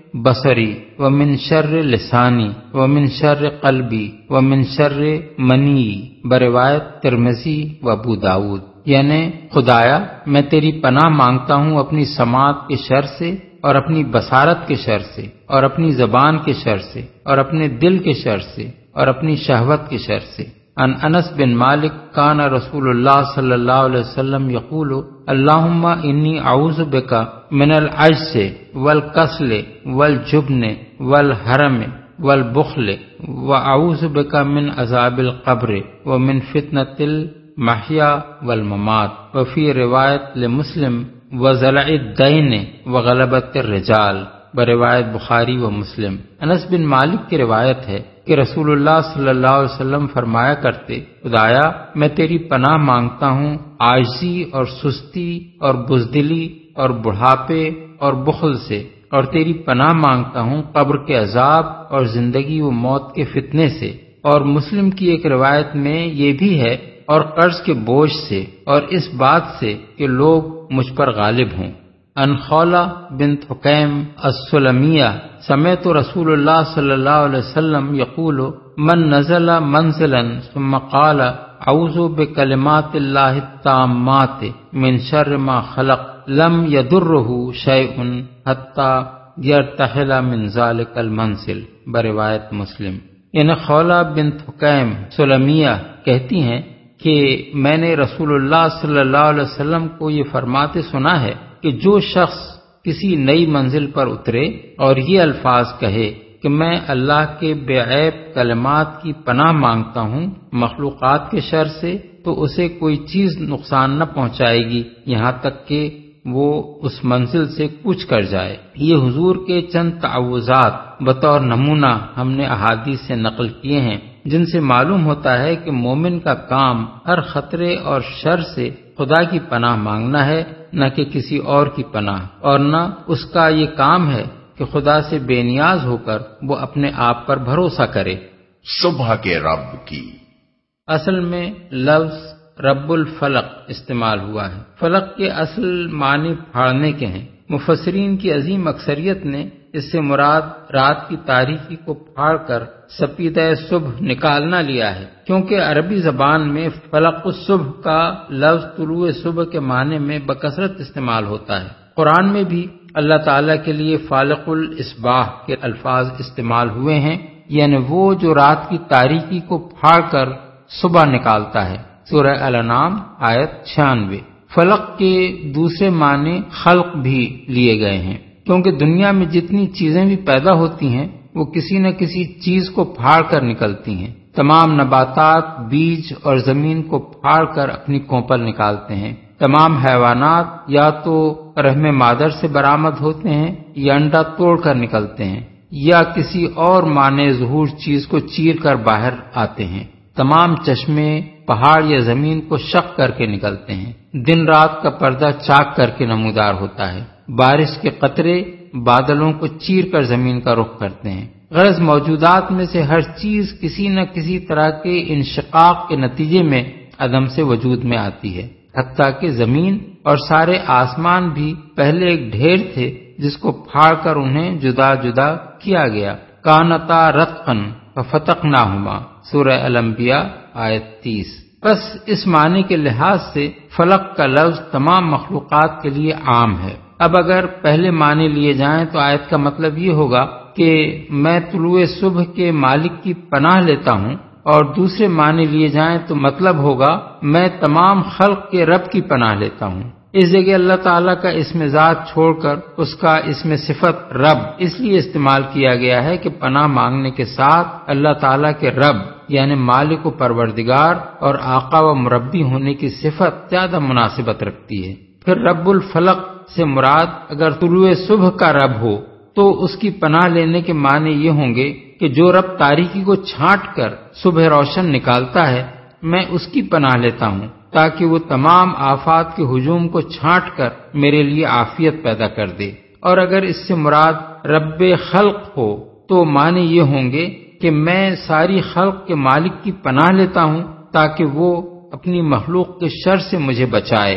بصری ومن شر لسانی ومن شر قلبی ومن شر منی بروایت ترمذی و ابو داؤد۔ یعنی خدایا میں تیری پناہ مانگتا ہوں اپنی سماعت کے شر سے اور اپنی بصارت کے شر سے اور اپنی زبان کے شر سے اور اپنے دل کے شر سے اور اپنی شہوت کے شر سے۔ عن انس بن مالک کان رسول اللہ صلی اللہ علیہ وسلم یقول اللہم انی اعوذ بک من العجز والکسل والجبن والحرم والبخل واعوذ بک من عذاب القبر ومن فتنۃ المحیا والممات وفی روایت لمسلم وزلع الدین وغلبۃ الرجال بروایت بخاری و مسلم۔ انس بن مالک کی روایت ہے کہ رسول اللہ صلی اللہ علیہ وسلم فرمایا کرتے، خدایا میں تیری پناہ مانگتا ہوں عاجزی اور سستی اور بزدلی اور بڑھاپے اور بخل سے، اور تیری پناہ مانگتا ہوں قبر کے عذاب اور زندگی و موت کے فتنے سے۔ اور مسلم کی ایک روایت میں یہ بھی ہے، اور قرض کے بوجھ سے، اور اس بات سے کہ لوگ مجھ پر غالب ہوں۔ ان خولہ بنت حکیم السلمیہ سمعت رسول اللہ صلی اللہ علیہ وسلم یقول من نزل منزلا ثم قال اعوذ بکلمات اللہ التامات من شر ما خلق لم یضرہ شیء حتی یرتحل من ذلک المنزل بروایت مسلم۔ یعنی خولہ بنت حکیم سلمیہ کہتی ہیں کہ میں نے رسول اللہ صلی اللہ علیہ وسلم کو یہ فرماتے سنا ہے کہ جو شخص کسی نئی منزل پر اترے اور یہ الفاظ کہے کہ میں اللہ کے بے عیب کلمات کی پناہ مانگتا ہوں مخلوقات کے شر سے، تو اسے کوئی چیز نقصان نہ پہنچائے گی یہاں تک کہ وہ اس منزل سے کوچ کر جائے۔ یہ حضور کے چند تعوذات بطور نمونہ ہم نے احادیث سے نقل کیے ہیں، جن سے معلوم ہوتا ہے کہ مومن کا کام ہر خطرے اور شر سے خدا کی پناہ مانگنا ہے، نہ کہ کسی اور کی پناہ، اور نہ اس کا یہ کام ہے کہ خدا سے بے نیاز ہو کر وہ اپنے آپ پر بھروسہ کرے۔ صبح کے رب کی اصل میں لفظ رب الفلق استعمال ہوا ہے۔ فلق کے اصل معنی پھاڑنے کے ہیں۔ مفسرین کی عظیم اکثریت نے اس سے مراد رات کی تاریکی کو پھاڑ کر سپیدہ صبح نکالنا لیا ہے، کیونکہ عربی زبان میں فلق الصبح کا لفظ طلوع صبح کے معنی میں بکثرت استعمال ہوتا ہے۔ قرآن میں بھی اللہ تعالیٰ کے لیے فالق الاصباح کے الفاظ استعمال ہوئے ہیں، یعنی وہ جو رات کی تاریکی کو پھاڑ کر صبح نکالتا ہے۔ سورہ الانعام آیت چھیانوے۔ فلق کے دوسرے معنی خلق بھی لیے گئے ہیں، کیونکہ دنیا میں جتنی چیزیں بھی پیدا ہوتی ہیں وہ کسی نہ کسی چیز کو پھاڑ کر نکلتی ہیں۔ تمام نباتات بیج اور زمین کو پھاڑ کر اپنی کونپل نکالتے ہیں۔ تمام حیوانات یا تو رحم مادر سے برآمد ہوتے ہیں یا انڈا توڑ کر نکلتے ہیں یا کسی اور مانع ظہور چیز کو چیر کر باہر آتے ہیں۔ تمام چشمے پہاڑ یا زمین کو شق کر کے نکلتے ہیں۔ دن رات کا پردہ چاک کر کے نمودار ہوتا ہے۔ بارش کے قطرے بادلوں کو چیر کر زمین کا رخ کرتے ہیں۔ غرض موجودات میں سے ہر چیز کسی نہ کسی طرح کے انشقاق کے نتیجے میں عدم سے وجود میں آتی ہے، حتیٰ کہ زمین اور سارے آسمان بھی پہلے ایک ڈھیر تھے جس کو پھاڑ کر انہیں جدا جدا کیا گیا۔ کانتا رتقن ففتقناہما، سورہ الانبیاء آیت تیس۔ بس اس معنی کے لحاظ سے فلق کا لفظ تمام مخلوقات کے لیے عام ہے۔ اب اگر پہلے معنی لیے جائیں تو آیت کا مطلب یہ ہوگا کہ میں طلوع صبح کے مالک کی پناہ لیتا ہوں، اور دوسرے معنی لیے جائیں تو مطلب ہوگا میں تمام خلق کے رب کی پناہ لیتا ہوں۔ اس جگہ اللہ تعالیٰ کا اسم ذات چھوڑ کر اس کا اسم صفت رب اس لیے استعمال کیا گیا ہے کہ پناہ مانگنے کے ساتھ اللہ تعالیٰ کے رب یعنی مالک و پروردگار اور آقا و مربی ہونے کی صفت زیادہ مناسبت رکھتی ہے۔ پھر رب الفلق سے مراد اگر طلوع صبح کا رب ہو تو اس کی پناہ لینے کے معنی یہ ہوں گے کہ جو رب تاریکی کو چھانٹ کر صبح روشن نکالتا ہے، میں اس کی پناہ لیتا ہوں تاکہ وہ تمام آفات کے ہجوم کو چھانٹ کر میرے لیے عافیت پیدا کر دے۔ اور اگر اس سے مراد رب خلق ہو تو معنی یہ ہوں گے کہ میں ساری خلق کے مالک کی پناہ لیتا ہوں تاکہ وہ اپنی مخلوق کے شر سے مجھے بچائے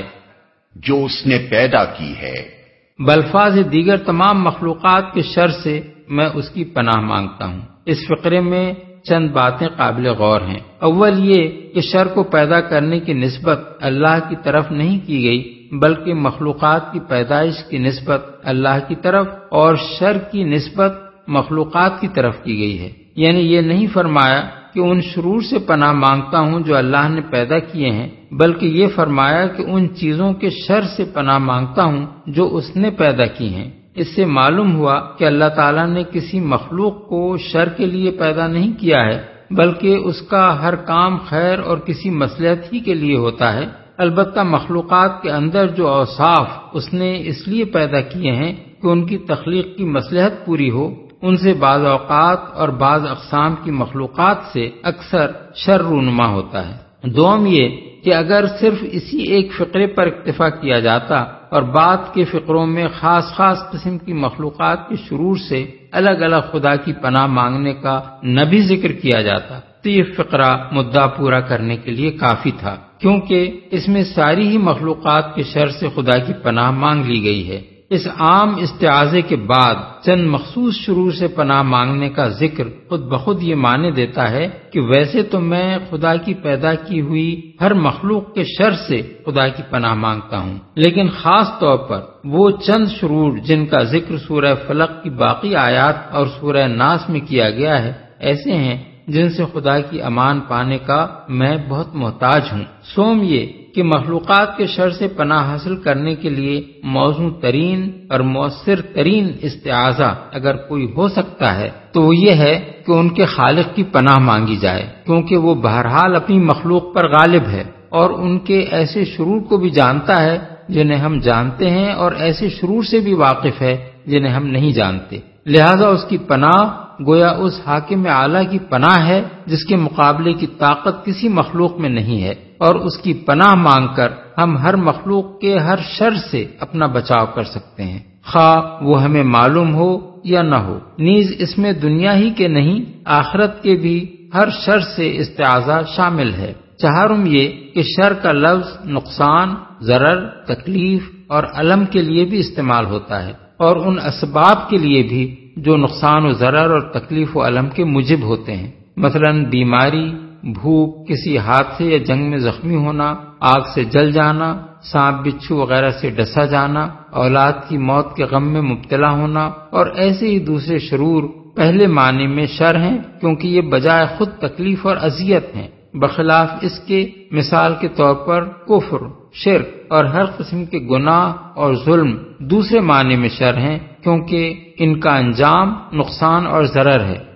جو اس نے پیدا کی ہے۔ بالفاظ دیگر تمام مخلوقات کے شر سے میں اس کی پناہ مانگتا ہوں۔ اس فقرے میں چند باتیں قابل غور ہیں۔ اول یہ کہ شر کو پیدا کرنے کی نسبت اللہ کی طرف نہیں کی گئی بلکہ مخلوقات کی پیدائش کی نسبت اللہ کی طرف اور شر کی نسبت مخلوقات کی طرف کی گئی ہے۔ یعنی یہ نہیں فرمایا کہ ان شرور سے پناہ مانگتا ہوں جو اللہ نے پیدا کیے ہیں، بلکہ یہ فرمایا کہ ان چیزوں کے شر سے پناہ مانگتا ہوں جو اس نے پیدا کی ہیں۔ اس سے معلوم ہوا کہ اللہ تعالیٰ نے کسی مخلوق کو شر کے لیے پیدا نہیں کیا ہے بلکہ اس کا ہر کام خیر اور کسی مصلحت ہی کے لیے ہوتا ہے۔ البتہ مخلوقات کے اندر جو اوصاف اس نے اس لیے پیدا کیے ہیں کہ ان کی تخلیق کی مصلحت پوری ہو، ان سے بعض اوقات اور بعض اقسام کی مخلوقات سے اکثر شر رونما ہوتا ہے۔ دوم یہ کہ اگر صرف اسی ایک فقرے پر اکتفا کیا جاتا اور بعد کے فقروں میں خاص خاص قسم کی مخلوقات کے شرور سے الگ الگ خدا کی پناہ مانگنے کا نہ بھی ذکر کیا جاتا تو یہ فقرہ مدعا پورا کرنے کے لیے کافی تھا، کیونکہ اس میں ساری ہی مخلوقات کے شر سے خدا کی پناہ مانگ لی گئی ہے۔ اس عام استعاذے کے بعد چند مخصوص شرور سے پناہ مانگنے کا ذکر خود بخود یہ معنی دیتا ہے کہ ویسے تو میں خدا کی پیدا کی ہوئی ہر مخلوق کے شر سے خدا کی پناہ مانگتا ہوں، لیکن خاص طور پر وہ چند شرور جن کا ذکر سورہ فلق کی باقی آیات اور سورہ ناس میں کیا گیا ہے ایسے ہیں جن سے خدا کی امان پانے کا میں بہت محتاج ہوں۔ سوم یہ کہ مخلوقات کے شر سے پناہ حاصل کرنے کے لیے موزوں ترین اور مؤثر ترین استعاذہ اگر کوئی ہو سکتا ہے تو وہ یہ ہے کہ ان کے خالق کی پناہ مانگی جائے، کیونکہ وہ بہرحال اپنی مخلوق پر غالب ہے اور ان کے ایسے شرور کو بھی جانتا ہے جنہیں ہم جانتے ہیں اور ایسے شرور سے بھی واقف ہے جنہیں ہم نہیں جانتے، لہذا اس کی پناہ گویا اس حاکم اعلیٰ کی پناہ ہے جس کے مقابلے کی طاقت کسی مخلوق میں نہیں ہے، اور اس کی پناہ مانگ کر ہم ہر مخلوق کے ہر شر سے اپنا بچاؤ کر سکتے ہیں، خواہ وہ ہمیں معلوم ہو یا نہ ہو۔ نیز اس میں دنیا ہی کے نہیں آخرت کے بھی ہر شر سے استعاذہ شامل ہے۔ چہارم یہ کہ شر کا لفظ نقصان، ضرر، تکلیف اور الم کے لیے بھی استعمال ہوتا ہے، اور ان اسباب کے لیے بھی جو نقصان و ضرر اور تکلیف و الم کے موجب ہوتے ہیں، مثلا بیماری، بھوک، کسی حادثے یا جنگ میں زخمی ہونا، آگ سے جل جانا، سانپ بچھو وغیرہ سے ڈسا جانا، اولاد کی موت کے غم میں مبتلا ہونا اور ایسے ہی دوسرے شرور پہلے معنی میں شر ہیں کیونکہ یہ بجائے خود تکلیف اور اذیت ہیں، بخلاف اس کے مثال کے طور پر کفر، شرک اور ہر قسم کے گناہ اور ظلم دوسرے معنی میں شر ہیں کیونکہ ان کا انجام نقصان اور ضرر ہے۔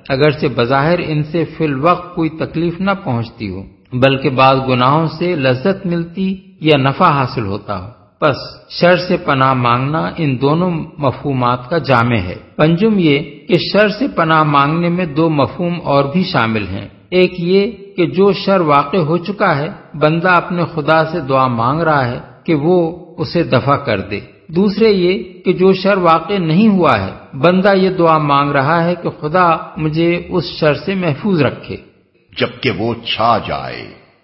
اگرچہ بظاہر ان سے فی الوقت کوئی تکلیف نہ پہنچتی ہو، بلکہ بعض گناہوں سے لذت ملتی یا نفع حاصل ہوتا ہو۔ پس شر سے پناہ مانگنا ان دونوں مفہومات کا جامع ہے۔ پنجم یہ کہ شر سے پناہ مانگنے میں دو مفہوم اور بھی شامل ہیں۔ ایک یہ کہ جو شر واقع ہو چکا ہے، بندہ اپنے خدا سے دعا مانگ رہا ہے کہ وہ اسے دفع کر دے۔ دوسرے یہ کہ جو شر واقع نہیں ہوا ہے، بندہ یہ دعا مانگ رہا ہے کہ خدا مجھے اس شر سے محفوظ رکھے جبکہ وہ چھا جائے۔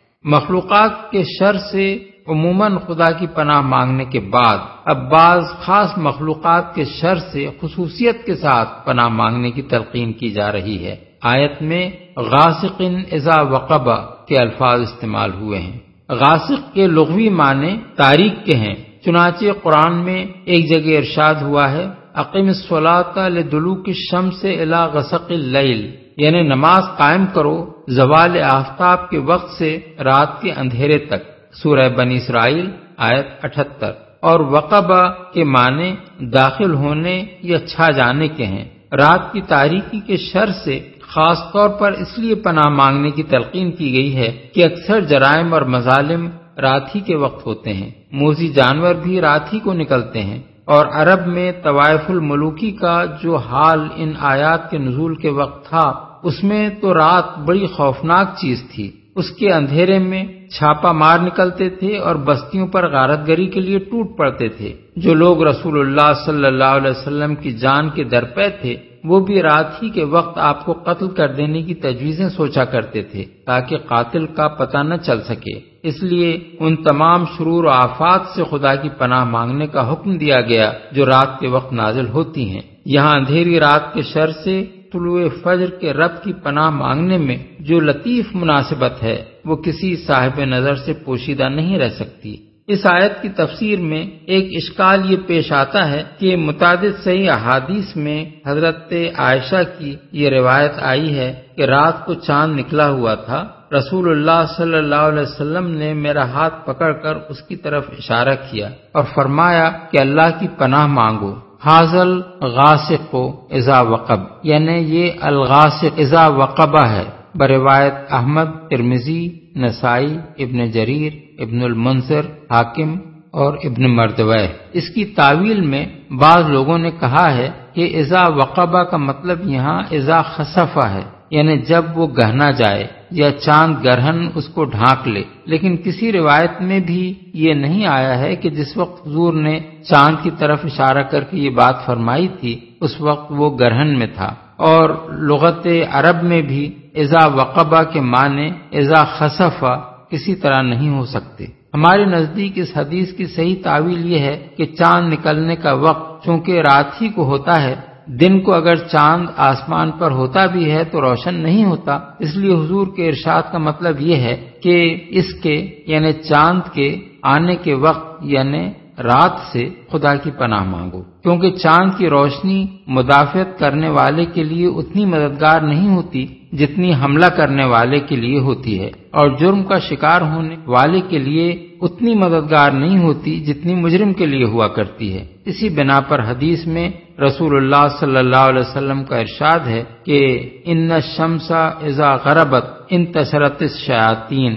مخلوقات کے شر سے عموماً خدا کی پناہ مانگنے کے بعد اب بعض خاص مخلوقات کے شر سے خصوصیت کے ساتھ پناہ مانگنے کی تلقین کی جا رہی ہے۔ آیت میں غاسق اذا وقب کے الفاظ استعمال ہوئے ہیں۔ غاسق کے لغوی معنی تاریک کے ہیں، چنانچہ قرآن میں ایک جگہ ارشاد ہوا ہے اقم الصلاۃ لدلوک الشمس الی غسق اللیل، یعنی نماز قائم کرو زوال آفتاب کے وقت سے رات کے اندھیرے تک، سورہ بنی اسرائیل آیت اٹھہتر۔ اور وقبہ کے معنی داخل ہونے یا چھا جانے کے ہیں۔ رات کی تاریکی کے شر سے خاص طور پر اس لیے پناہ مانگنے کی تلقین کی گئی ہے کہ اکثر جرائم اور مظالم رات ہی کے وقت ہوتے ہیں، موذی جانور بھی رات ہی کو نکلتے ہیں، اور عرب میں طوائف الملوکی کا جو حال ان آیات کے نزول کے وقت تھا، اس میں تو رات بڑی خوفناک چیز تھی۔ اس کے اندھیرے میں چھاپا مار نکلتے تھے اور بستیوں پر غارت گری کے لیے ٹوٹ پڑتے تھے۔ جو لوگ رسول اللہ صلی اللہ علیہ وسلم کی جان کے درپے تھے، وہ بھی رات ہی کے وقت آپ کو قتل کر دینے کی تجویزیں سوچا کرتے تھے تاکہ قاتل کا پتہ نہ چل سکے۔ اس لیے ان تمام شرور و آفات سے خدا کی پناہ مانگنے کا حکم دیا گیا جو رات کے وقت نازل ہوتی ہیں۔ یہاں اندھیری رات کے شر سے طلوع فجر کے رب کی پناہ مانگنے میں جو لطیف مناسبت ہے وہ کسی صاحب نظر سے پوشیدہ نہیں رہ سکتی۔ اس آیت کی تفسیر میں ایک اشکال یہ پیش آتا ہے کہ متعدد صحیح احادیث میں حضرت عائشہ کی یہ روایت آئی ہے کہ رات کو چاند نکلا ہوا تھا، رسول اللہ صلی اللہ علیہ وسلم نے میرا ہاتھ پکڑ کر اس کی طرف اشارہ کیا اور فرمایا کہ اللہ کی پناہ مانگو، حاضل غاسق اذا وقب، یعنی یہ الغاسق اذا وقبہ ہے، بروایت احمد، ترمذی، نسائی، ابن جریر، ابن المنذر، حاکم اور ابن مردوہ۔ اس کی تعویل میں بعض لوگوں نے کہا ہے کہ اذا وقبہ کا مطلب یہاں اذا خسفہ ہے، یعنی جب وہ گہنا جائے یا چاند گرہن اس کو ڈھانک لے، لیکن کسی روایت میں بھی یہ نہیں آیا ہے کہ جس وقت حضور نے چاند کی طرف اشارہ کر کے یہ بات فرمائی تھی اس وقت وہ گرہن میں تھا، اور لغت عرب میں بھی اذا وقبہ کے معنی اذا خسفہ کسی طرح نہیں ہو سکتے۔ ہمارے نزدیک اس حدیث کی صحیح تعویل یہ ہے کہ چاند نکلنے کا وقت چونکہ رات ہی کو ہوتا ہے، دن کو اگر چاند آسمان پر ہوتا بھی ہے تو روشن نہیں ہوتا، اس لیے حضور کے ارشاد کا مطلب یہ ہے کہ اس کے یعنی چاند کے آنے کے وقت یعنی رات سے خدا کی پناہ مانگو، کیونکہ چاند کی روشنی مدافعت کرنے والے کے لیے اتنی مددگار نہیں ہوتی جتنی حملہ کرنے والے کے لیے ہوتی ہے، اور جرم کا شکار ہونے والے کے لیے اتنی مددگار نہیں ہوتی جتنی مجرم کے لیے ہوا کرتی ہے۔ اسی بنا پر حدیث میں رسول اللہ صلی اللہ علیہ وسلم کا ارشاد ہے کہ ان الشمس اذا غربت انتشرت الشیاطین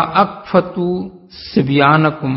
فاقفتوا صبیانکم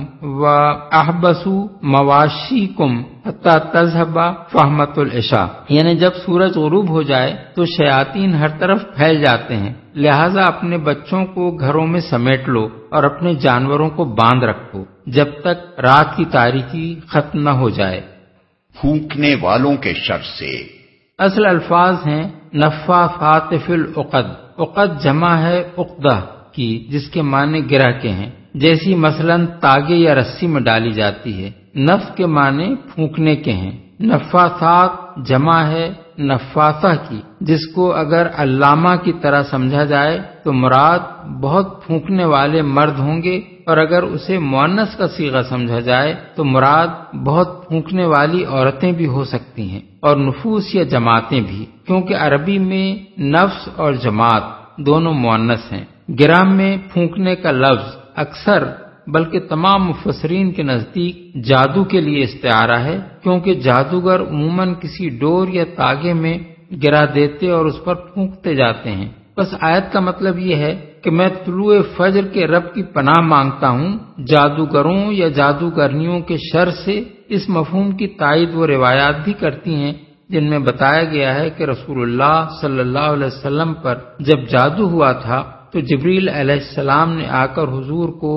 واحبسوا مواشیکم حتی تذهب فحمۃ العشاء، یعنی جب سورج غروب ہو جائے تو شیاطین ہر طرف پھیل جاتے ہیں، لہذا اپنے بچوں کو گھروں میں سمیٹ لو اور اپنے جانوروں کو باندھ رکھو جب تک رات کی تاریکی ختم نہ ہو جائے۔ پھونکنے والوں کے شر سے اصل الفاظ ہیں نفاثات فی العقد، عقد جمع ہے عقدہ کی جس کے معنی گرہ کے ہیں، جیسی مثلا تاگے یا رسی میں ڈالی جاتی ہے۔ نفس کے معنی پھونکنے کے ہیں۔ نفاثات جمع ہے نفاثہ کی، جس کو اگر علامہ کی طرح سمجھا جائے تو مراد بہت پھونکنے والے مرد ہوں گے، اور اگر اسے مؤنث کا صیغہ سمجھا جائے تو مراد بہت پھونکنے والی عورتیں بھی ہو سکتی ہیں، اور نفوس یا جماعتیں بھی، کیونکہ عربی میں نفس اور جماعت دونوں مؤنث ہیں۔ گرام میں پھونکنے کا لفظ اکثر بلکہ تمام مفسرین کے نزدیک جادو کے لیے استعارہ ہے، کیونکہ جادوگر عموماً کسی ڈور یا تاگے میں گرا دیتے اور اس پر پھونکتے جاتے ہیں۔ بس آیت کا مطلب یہ ہے کہ میں طلوع فجر کے رب کی پناہ مانگتا ہوں جادوگروں یا جادوگرنیوں کے شر سے۔ اس مفہوم کی تائید وہ روایات بھی کرتی ہیں جن میں بتایا گیا ہے کہ رسول اللہ صلی اللہ علیہ وسلم پر جب جادو ہوا تھا تو جبریل علیہ السلام نے آ کر حضور کو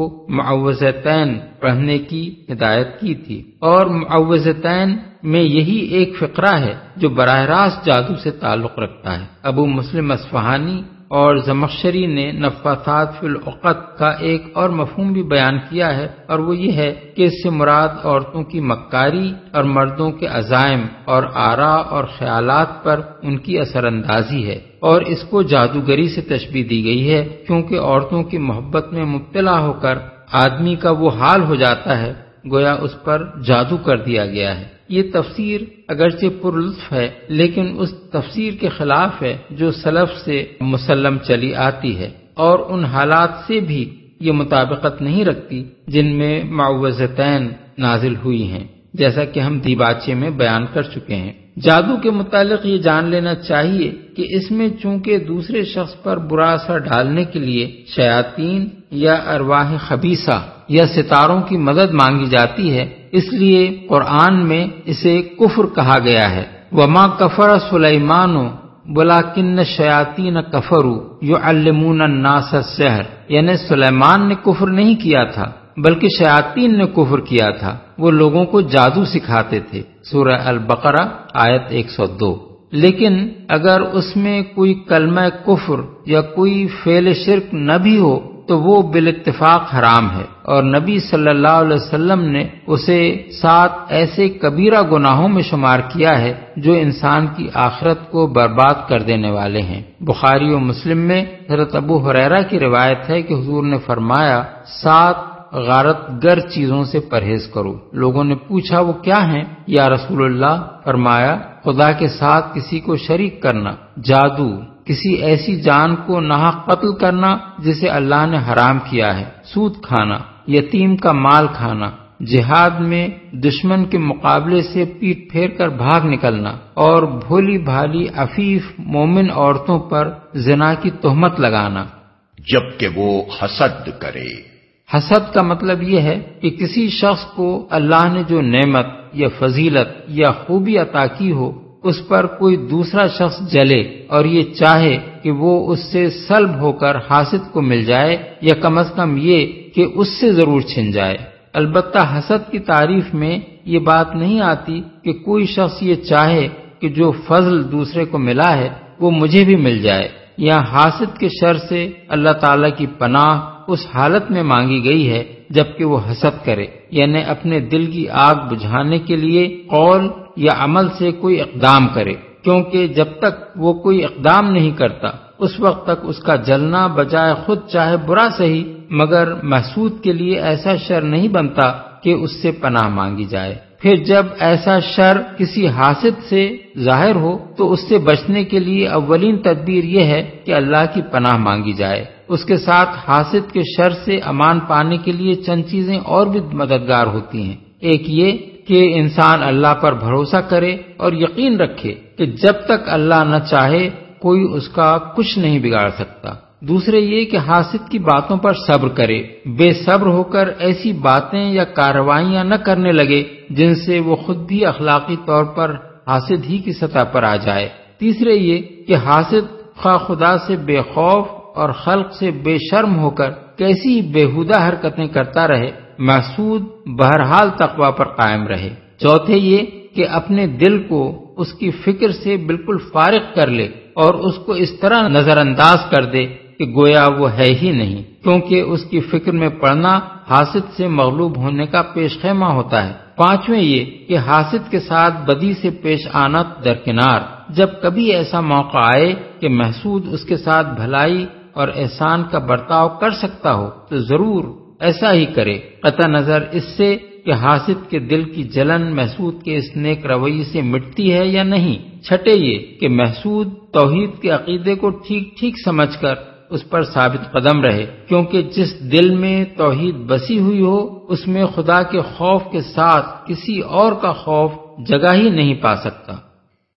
معوذتین پڑھنے کی ہدایت کی تھی، اور معوذتین میں یہی ایک فقرہ ہے جو براہ راست جادو سے تعلق رکھتا ہے۔ ابو مسلم اصفہانی اور زمخشری نے نفاثات فی العقد کا ایک اور مفہوم بھی بیان کیا ہے، اور وہ یہ ہے کہ اس سے مراد عورتوں کی مکاری اور مردوں کے عزائم اور آراء اور خیالات پر ان کی اثر اندازی ہے، اور اس کو جادوگری سے تشبیہ دی گئی ہے کیونکہ عورتوں کی محبت میں مبتلا ہو کر آدمی کا وہ حال ہو جاتا ہے گویا اس پر جادو کر دیا گیا ہے۔ یہ تفسیر اگرچہ پر لطف ہے لیکن اس تفسیر کے خلاف ہے جو سلف سے مسلم چلی آتی ہے، اور ان حالات سے بھی یہ مطابقت نہیں رکھتی جن میں معوذتین نازل ہوئی ہیں، جیسا کہ ہم دیباچے میں بیان کر چکے ہیں۔ جادو کے متعلق یہ جان لینا چاہیے کہ اس میں چونکہ دوسرے شخص پر برا اثر ڈالنے کے لیے شیاطین یا ارواح خبیثہ یا ستاروں کی مدد مانگی جاتی ہے، اس لیے قرآن میں اسے کفر کہا گیا ہے۔ وما کفر سلیمان ولکن الشیاطین کفروا یعلمون الناس السحر، یعنی سلیمان نے کفر نہیں کیا تھا بلکہ شیاطین نے کفر کیا تھا، وہ لوگوں کو جادو سکھاتے تھے۔ سورہ البقرہ آیت ایک سو دو۔ لیکن اگر اس میں کوئی کلمہ کفر یا کوئی فعل شرک نہ بھی ہو تو وہ بالاتفاق حرام ہے، اور نبی صلی اللہ علیہ وسلم نے اسے سات ایسے کبیرہ گناہوں میں شمار کیا ہے جو انسان کی آخرت کو برباد کر دینے والے ہیں۔ بخاری و مسلم میں حضرت ابو ہریرہ کی روایت ہے کہ حضور نے فرمایا سات غارت گر چیزوں سے پرہیز کرو۔ لوگوں نے پوچھا وہ کیا ہیں یا رسول اللہ؟ فرمایا خدا کے ساتھ کسی کو شریک کرنا، جادو، کسی ایسی جان کو ناحق قتل کرنا جسے اللہ نے حرام کیا ہے، سود کھانا، یتیم کا مال کھانا، جہاد میں دشمن کے مقابلے سے پیٹ پھیر کر بھاگ نکلنا، اور بھولی بھالی عفیف مومن عورتوں پر زنا کی تہمت لگانا۔ جبکہ وہ حسد کرے۔ حسد کا مطلب یہ ہے کہ کسی شخص کو اللہ نے جو نعمت یا فضیلت یا خوبی عطا کی ہو اس پر کوئی دوسرا شخص جلے اور یہ چاہے کہ وہ اس سے سلب ہو کر حاسد کو مل جائے، یا کم از کم یہ کہ اس سے ضرور چھن جائے۔ البتہ حسد کی تعریف میں یہ بات نہیں آتی کہ کوئی شخص یہ چاہے کہ جو فضل دوسرے کو ملا ہے وہ مجھے بھی مل جائے۔ یا حاسد کے شر سے اللہ تعالی کی پناہ اس حالت میں مانگی گئی ہے جبکہ وہ حسد کرے، یعنی اپنے دل کی آگ بجھانے کے لیے قول یا عمل سے کوئی اقدام کرے، کیونکہ جب تک وہ کوئی اقدام نہیں کرتا اس وقت تک اس کا جلنا بجائے خود چاہے برا صحیح مگر محسود کے لیے ایسا شر نہیں بنتا کہ اس سے پناہ مانگی جائے۔ پھر جب ایسا شر کسی حاسد سے ظاہر ہو تو اس سے بچنے کے لیے اولین تدبیر یہ ہے کہ اللہ کی پناہ مانگی جائے۔ اس کے ساتھ حاسد کے شر سے امان پانے کے لیے چند چیزیں اور بھی مددگار ہوتی ہیں۔ ایک یہ کہ انسان اللہ پر بھروسہ کرے اور یقین رکھے کہ جب تک اللہ نہ چاہے کوئی اس کا کچھ نہیں بگاڑ سکتا۔ دوسرے یہ کہ حاسد کی باتوں پر صبر کرے، بے صبر ہو کر ایسی باتیں یا کارروائیاں نہ کرنے لگے جن سے وہ خود بھی اخلاقی طور پر حاسد ہی کی سطح پر آ جائے۔ تیسرے یہ کہ حاسد خواہ خدا سے بے خوف اور خلق سے بے شرم ہو کر کیسی بےہودہ حرکتیں کرتا رہے، محسود بہرحال تقوی پر قائم رہے۔ چوتھے یہ کہ اپنے دل کو اس کی فکر سے بالکل فارغ کر لے اور اس کو اس طرح نظر انداز کر دے کہ گویا وہ ہے ہی نہیں، کیونکہ اس کی فکر میں پڑنا حاسد سے مغلوب ہونے کا پیش خیمہ ہوتا ہے۔ پانچویں یہ کہ حاسد کے ساتھ بدی سے پیش آنا درکنار، جب کبھی ایسا موقع آئے کہ محسود اس کے ساتھ بھلائی اور احسان کا برتاؤ کر سکتا ہو تو ضرور ایسا ہی کرے، قطع نظر اس سے کہ حاسد کے دل کی جلن محسود کے اس نیک رویے سے مٹتی ہے یا نہیں۔ چھٹے یہ کہ محسود توحید کے عقیدے کو ٹھیک ٹھیک سمجھ کر اس پر ثابت قدم رہے، کیونکہ جس دل میں توحید بسی ہوئی ہو اس میں خدا کے خوف کے ساتھ کسی اور کا خوف جگہ ہی نہیں پا سکتا۔